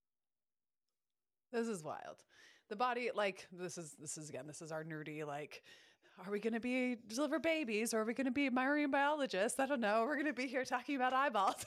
S1: This is wild. The body, like, this is our nerdy, like, are we going to deliver babies or are we going to be marine biologists? I don't know. We're going to be here talking about eyeballs.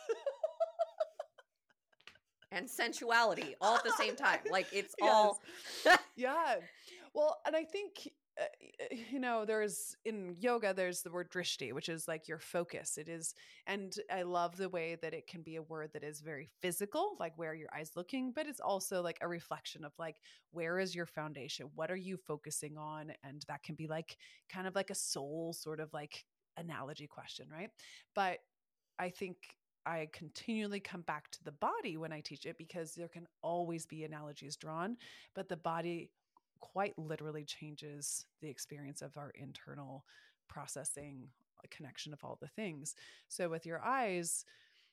S2: And sensuality all at the same time. Like it's
S1: Yes.
S2: all.
S1: Yeah. Well, and I think, there's in yoga, there's the word drishti, which is like your focus. It is. And I love the way that it can be a word that is very physical, like where your eyes looking, but it's also like a reflection of like, where is your foundation? What are you focusing on? And that can be like kind of like a soul sort of like analogy question, right? But I think I continually come back to the body when I teach it because there can always be analogies drawn, but the body quite literally changes the experience of our internal processing connection of all the things. So with your eyes,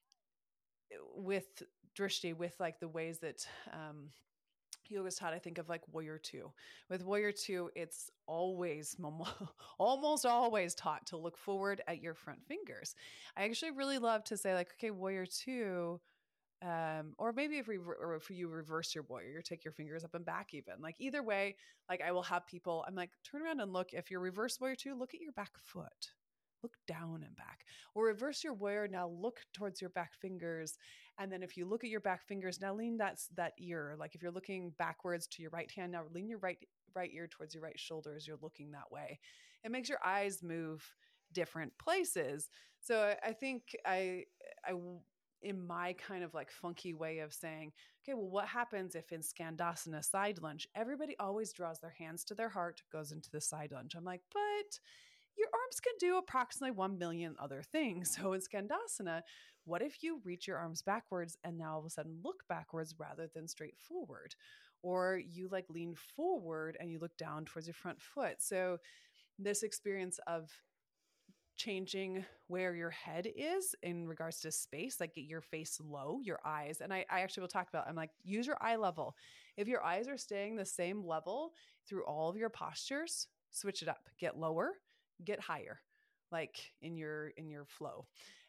S1: with drishti, with like the ways that yoga's taught, I think of like Warrior Two. With Warrior Two, it's always almost always taught to look forward at your front fingers. I actually really love to say like, okay, Warrior Two, or maybe if you reverse your warrior, take your fingers up and back, even like either way, like I will have people, I'm like, turn around and look. If you're reverse Warrior Two, look at your back foot. Look down and back. Or reverse your warrior, now look towards your back fingers. And then if you look at your back fingers, now lean that ear. Like if you're looking backwards to your right hand, now lean your right ear towards your right shoulder as you're looking that way. It makes your eyes move different places. So I think I in my kind of like funky way of saying, okay, well, what happens if in Skandasana side lunge, everybody always draws their hands to their heart, goes into the side lunge. I'm like, but your arms can do approximately 1 million other things. So in Skandasana, what if you reach your arms backwards and now all of a sudden look backwards rather than straight forward? Or you like lean forward and you look down towards your front foot. So this experience of changing where your head is in regards to space, like get your face low, your eyes. And I actually will talk about, I'm like, use your eye level. If your eyes are staying the same level through all of your postures, switch it up, get lower, get higher, like in your flow.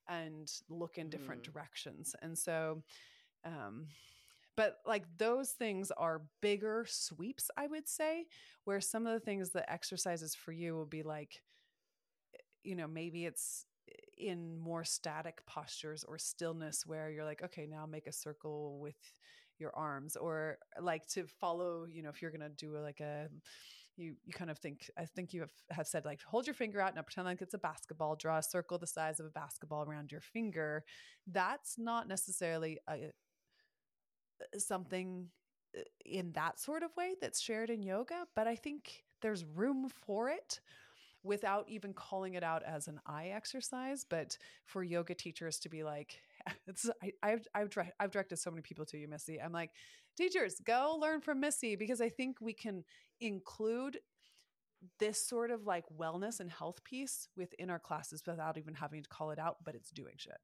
S1: and look in different
S2: Mm.
S1: directions. And so, but like those things are bigger sweeps, I would say, where some of the things, the exercises for you will be like, maybe it's in more static postures or stillness where you're like, okay, now make a circle with your arms, or like to follow, if you're going to do like you kind of think, I think you have said like, hold your finger out, now pretend like it's a basketball, draw a circle the size of a basketball around your finger. That's not necessarily something in that sort of way that's shared in yoga, but I think there's room for it without even calling it out as an eye exercise. But for yoga teachers to be like, I've directed so many people to you, Missy. I'm like, teachers, go learn from Missy, because I think we can include this sort of like wellness and health piece within our classes without even having to call it out, but it's doing shit.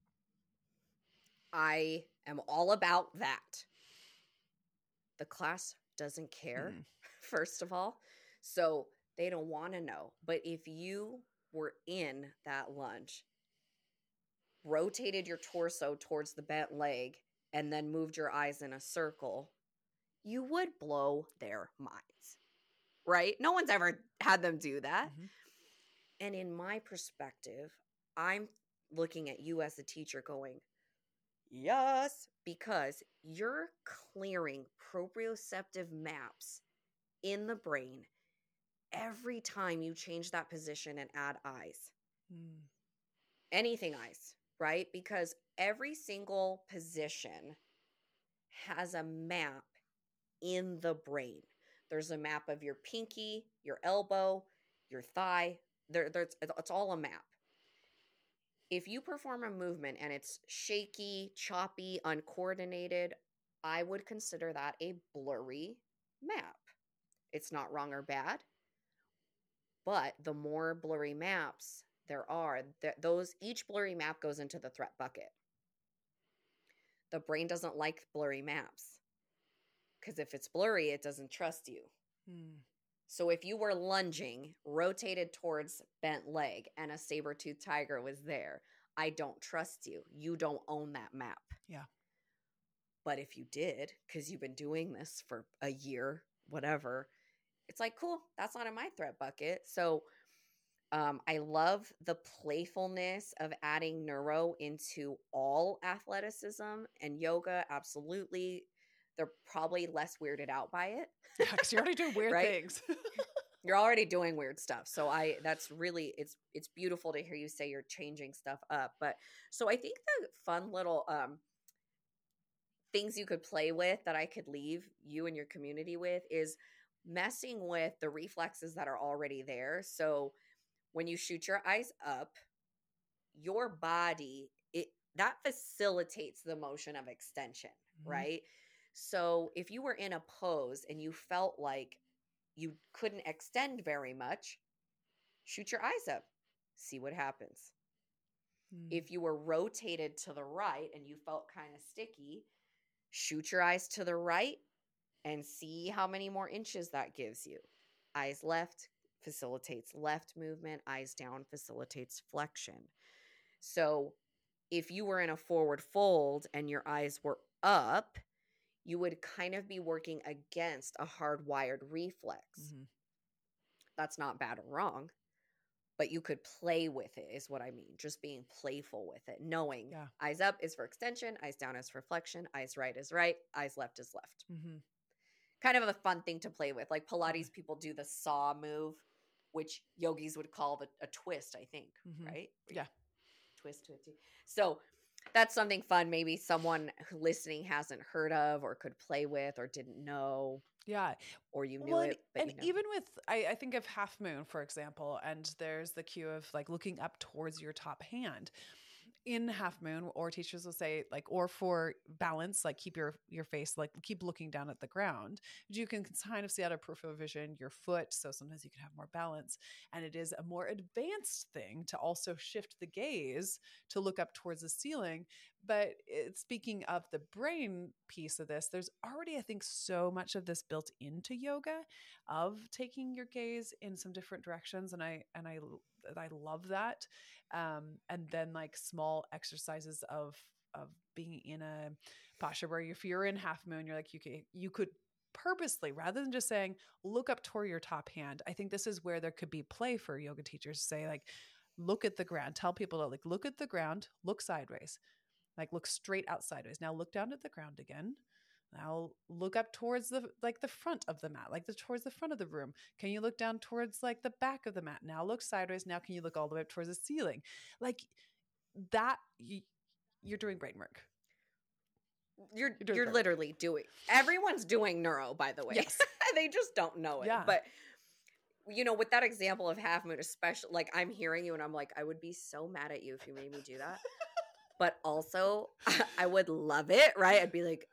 S2: I am all about that. The class doesn't care, first of all. So they don't want to know. But if you were in that lunge, rotated your torso towards the bent leg, and then moved your eyes in a circle, you would blow their minds, right? No one's ever had them do that.
S1: Mm-hmm.
S2: And in my perspective, I'm looking at you as a teacher going, yes, because you're clearing proprioceptive maps in the brain every time you change that position and add eyes. Anything eyes, right? Because every single position has a map in the brain. There's a map of your pinky, your elbow, your thigh. It's all a map. If you perform a movement and it's shaky, choppy, uncoordinated, I would consider that a blurry map. It's not wrong or bad, but the more blurry maps there are, each blurry map goes into the threat bucket. The brain doesn't like blurry maps because if it's blurry, it doesn't trust you. So if you were lunging, rotated towards bent leg, and a saber-toothed tiger was there, I don't trust you. You don't own that map.
S1: Yeah.
S2: But if you did, because you've been doing this for a year, whatever, it's like, cool, that's not in my threat bucket. So I love the playfulness of adding neuro into all athleticism and yoga. Absolutely. They're probably less weirded out by it.
S1: Yeah, because you're already doing weird things.
S2: You're already doing weird stuff. So that's really, it's beautiful to hear you say you're changing stuff up. But so I think the fun little things you could play with that I could leave you and your community with is messing with the reflexes that are already there. So when you shoot your eyes up, your body, that facilitates the motion of extension, right? So if you were in a pose and you felt like you couldn't extend very much, shoot your eyes up, see what happens. If you were rotated to the right and you felt kind of sticky, shoot your eyes to the right and see how many more inches that gives you. Eyes left facilitates left movement, eyes down facilitates flexion. So if you were in a forward fold and your eyes were up, you would kind of be working against a hardwired reflex. That's not bad or wrong, but you could play with it is what I mean. Just being playful with it, knowing eyes up is for extension, eyes down is for flexion, eyes right is right, eyes left is left. Kind of a fun thing to play with. Like Pilates people do the saw move, which yogis would call a twist, I think, right?
S1: Yeah.
S2: Twist. So that's something fun maybe someone listening hasn't heard of or could play with or didn't know.
S1: Yeah.
S2: Or you knew it. But
S1: and even with, I think of half moon, for example, and there's the cue of like looking up towards your top hand. In half moon, or teachers will say like, or for balance, like keep your face, like keep looking down at the ground. But you can kind of see out of peripheral vision your foot. So sometimes you can have more balance. And it is a more advanced thing to also shift the gaze to look up towards the ceiling. But speaking of the brain piece of this, there's already, I think, so much of this built into yoga of taking your gaze in some different directions. And I I love that. And then like small exercises of being in a posture where if you're in half moon, you're like, you could purposely, rather than just saying, look up toward your top hand. I think this is where there could be play for yoga teachers to say, like, look at the ground, tell people to like, look at the ground, look sideways, like look straight out sideways. Now look down at the ground again. Now look up towards the front of the mat, like towards the front of the room. Can you look down towards like the back of the mat? Now look sideways. Now can you look all the way up towards the ceiling? Like that, you're doing brain work.
S2: You're literally doing, everyone's doing neuro, by the way.
S1: Yes.
S2: They just don't know it.
S1: Yeah.
S2: But you know, with that example of half moon, especially, like, I'm hearing you and I'm like, I would be so mad at you if you made me do that. But also I would love it, right? I'd be like,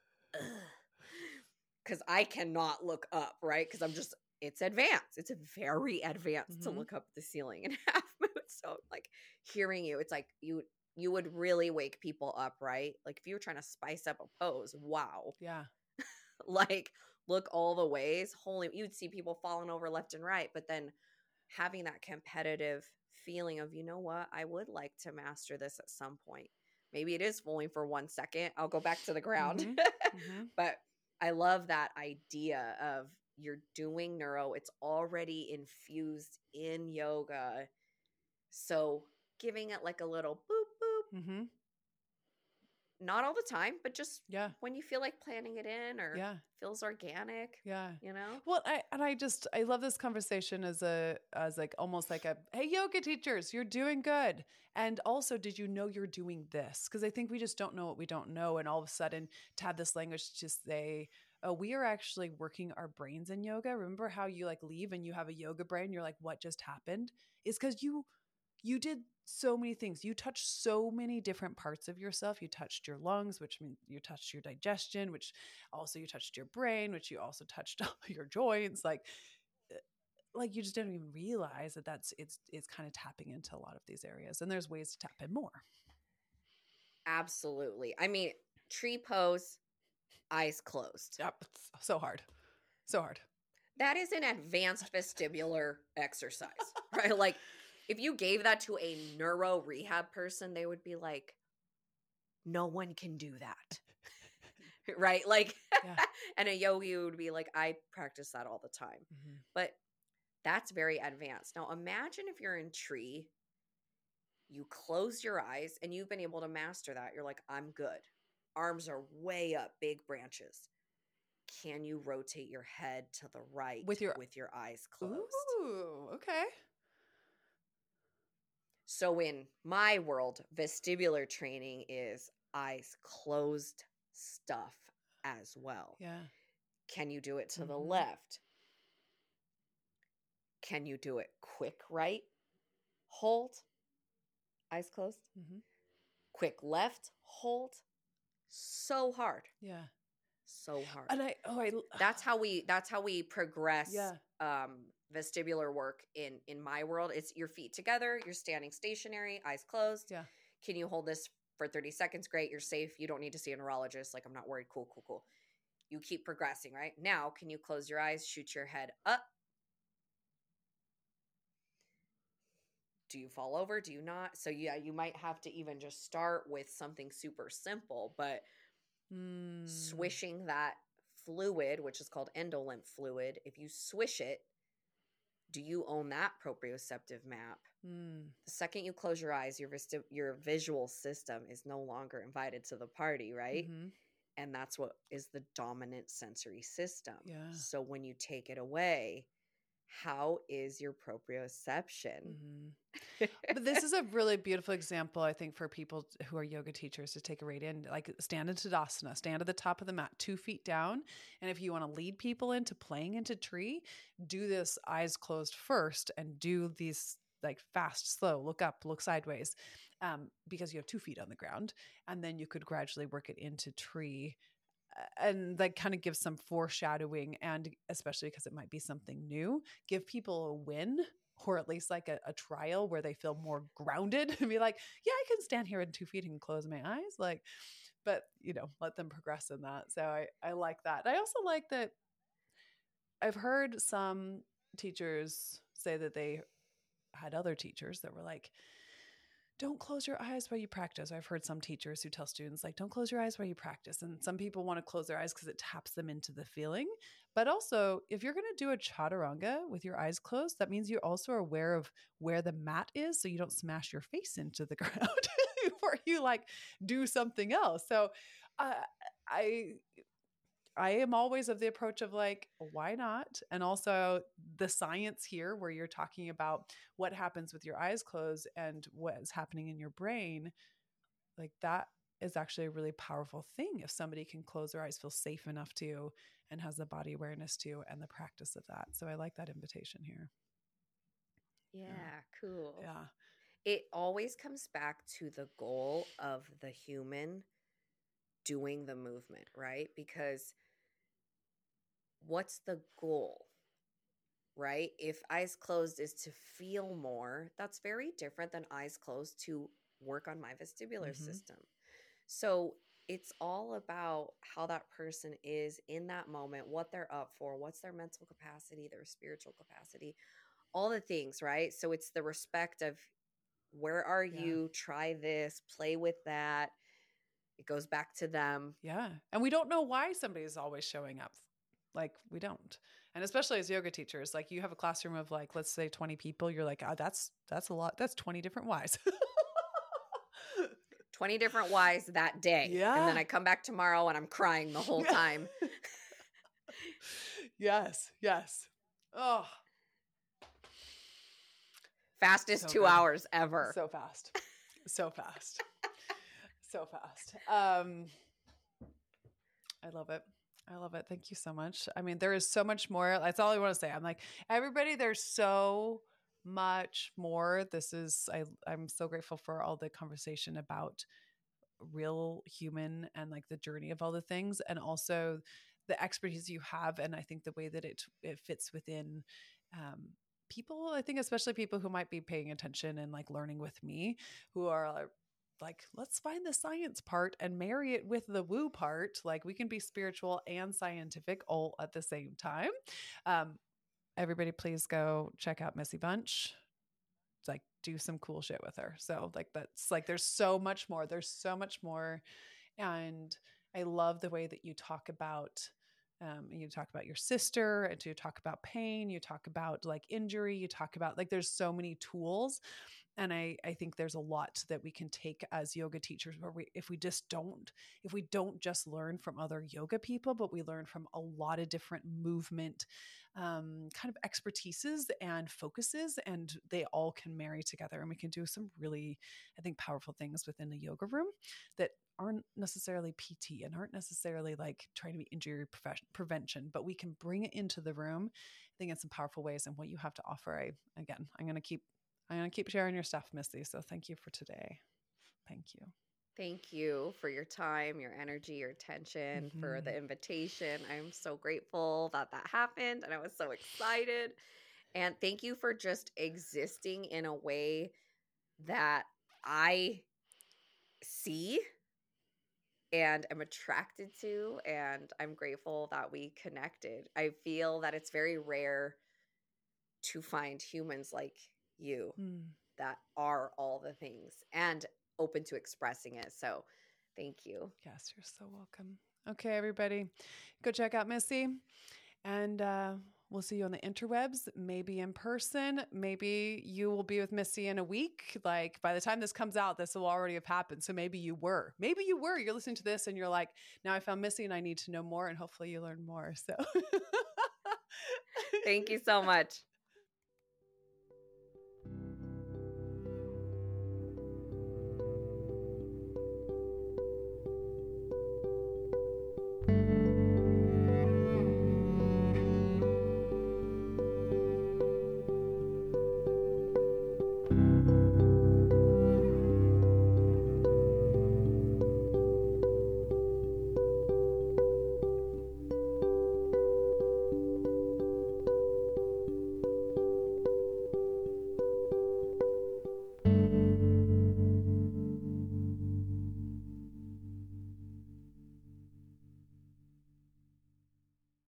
S2: because I cannot look up, right? Because I'm just, it's advanced. It's very advanced to look up the ceiling in half moon. So like hearing you, it's like you would really wake people up, right? Like if you were trying to spice up a pose, wow.
S1: Yeah.
S2: Like look all the ways. Holy, you'd see people falling over left and right, but then having that competitive feeling of, you know what, I would like to master this at some point. Maybe it is falling for 1 second. I'll go back to the ground. But I love that idea of you're doing neuro. It's already infused in yoga. So giving it like a little boop, boop. Not all the time, but just when you feel like planning it in or feels organic.
S1: Yeah.
S2: You know?
S1: Well, I love this conversation as like almost like a, hey, yoga teachers, you're doing good. And also, did you know you're doing this? Because I think we just don't know what we don't know. And all of a sudden to have this language to say, oh, we are actually working our brains in yoga. Remember how you like leave and you have a yoga brain? You're like, what just happened? It's because you did so many things. You touched so many different parts of yourself. You touched your lungs, which means you touched your digestion, which also you touched your brain, which you also touched your joints. Like you just didn't even realize that it's kind of tapping into a lot of these areas. And there's ways to tap in more.
S2: Absolutely. I mean, tree pose, eyes closed.
S1: Yep. It's so hard. So hard.
S2: That is an advanced vestibular exercise, right? Like, if you gave that to a neuro rehab person, they would be like, no one can do that. Right? Like, and a yogi would be like, I practice that all the time. But that's very advanced. Now, imagine if you're in tree, you close your eyes and you've been able to master that. You're like, I'm good. Arms are way up, big branches. Can you rotate your head to the right with your eyes closed?
S1: Ooh, okay.
S2: So in my world, vestibular training is eyes closed stuff as well.
S1: Yeah.
S2: Can you do it to the left? Can you do it quick right? Hold. Eyes closed. Quick left. Hold. So hard.
S1: Yeah.
S2: So hard.
S1: And
S2: that's how we progress vestibular work in my world. It's your feet together, you're standing stationary, eyes closed.
S1: Yeah.
S2: Can you hold this for 30 seconds? Great, you're safe. You don't need to see a neurologist. Like, I'm not worried. Cool. You keep progressing, right? Now, can you close your eyes, shoot your head up? Do you fall over? Do you not? So yeah, you might have to even just start with something super simple, but swishing that fluid, which is called endolymph fluid, if you swish it, do you own that proprioceptive map? The second you close your eyes, your visual system is no longer invited to the party, right? And that's what is the dominant sensory system.
S1: Yeah.
S2: So when you take it away, how is your proprioception?
S1: But this is a really beautiful example, I think, for people who are yoga teachers to take a right in, like stand in Tadasana, stand at the top of the mat, 2 feet down. And if you want to lead people into playing into tree, do this eyes closed first and do these like fast, slow, look up, look sideways, because you have 2 feet on the ground. And then you could gradually work it into tree. And that kind of gives some foreshadowing, and especially because it might be something new, give people a win, or at least like a trial where they feel more grounded and be like, yeah, I can stand here in 2 feet and close my eyes. Like, but let them progress in that. So I like that. I also like that I've heard some teachers say that they had other teachers that were like, don't close your eyes while you practice. I've heard some teachers who tell students like, don't close your eyes while you practice. And some people want to close their eyes because it taps them into the feeling. But also, if you're going to do a chaturanga with your eyes closed, that means you're also aware of where the mat is so you don't smash your face into the ground before you like do something else. So I am always of the approach of like, why not? And also the science here where you're talking about what happens with your eyes closed and what is happening in your brain, like that is actually a really powerful thing. If somebody can close their eyes, feel safe enough to, and has the body awareness to, and the practice of that. So I like that invitation here.
S2: Yeah, cool.
S1: Yeah.
S2: It always comes back to the goal of the human doing the movement, right? Because what's the goal, right? If eyes closed is to feel more, that's very different than eyes closed to work on my vestibular system. So it's all about how that person is in that moment, what they're up for, what's their mental capacity, their spiritual capacity, all the things, right? So it's the respect of where are you? Try this, play with that. It goes back to them.
S1: Yeah. And we don't know why somebody is always showing up. Like we don't. And especially as yoga teachers, like you have a classroom of like, let's say 20 people. You're like, oh, that's a lot. That's 20 different whys.
S2: 20 different whys that day.
S1: Yeah.
S2: And then I come back tomorrow and I'm crying the whole time.
S1: Yes. Yes. Oh.
S2: Fastest
S1: So
S2: 2
S1: good.
S2: hours ever.
S1: So fast. So fast. So fast. I love it. I love it. Thank you so much. I mean, there is so much more. That's all I want to say. I'm like, everybody, there's so much more. I'm so grateful for all the conversation about real human and like the journey of all the things, and also the expertise you have. And I think the way that it fits within people, I think especially people who might be paying attention and like learning with me, who are like, let's find the science part and marry it with the woo part. Like we can be spiritual and scientific all at the same time. Everybody please go check out Missy Bunch. It's like do some cool shit with her. So like, that's like, there's so much more. There's so much more. And I love the way that you talk about your sister, and you talk about pain, you talk about like injury, you talk about like, there's so many tools. And I think there's a lot that we can take as yoga teachers where if we don't just learn from other yoga people, but we learn from a lot of different movement kind of expertises and focuses, and they all can marry together. And we can do some really, I think, powerful things within the yoga room that aren't necessarily PT and aren't necessarily like trying to be injury prevention, but we can bring it into the room, I think, in some powerful ways. And what you have to offer, I'm going to keep sharing your stuff, Missy. So thank you for today. Thank you.
S2: Thank you for your time, your energy, your attention, for the invitation. I'm so grateful that happened, and I was so excited. And thank you for just existing in a way that I see and am attracted to, and I'm grateful that we connected. I feel that it's very rare to find humans like you that are all the things and open to expressing it. So thank you.
S1: Yes, you're so welcome. Okay, everybody, go check out Missy, and we'll see you on the interwebs, maybe in person. Maybe you will be with Missy in a week. Like by the time this comes out, this will already have happened. So maybe you were, you're listening to this and you're like, now I found Missy and I need to know more, and hopefully you learn more. So
S2: thank you so much.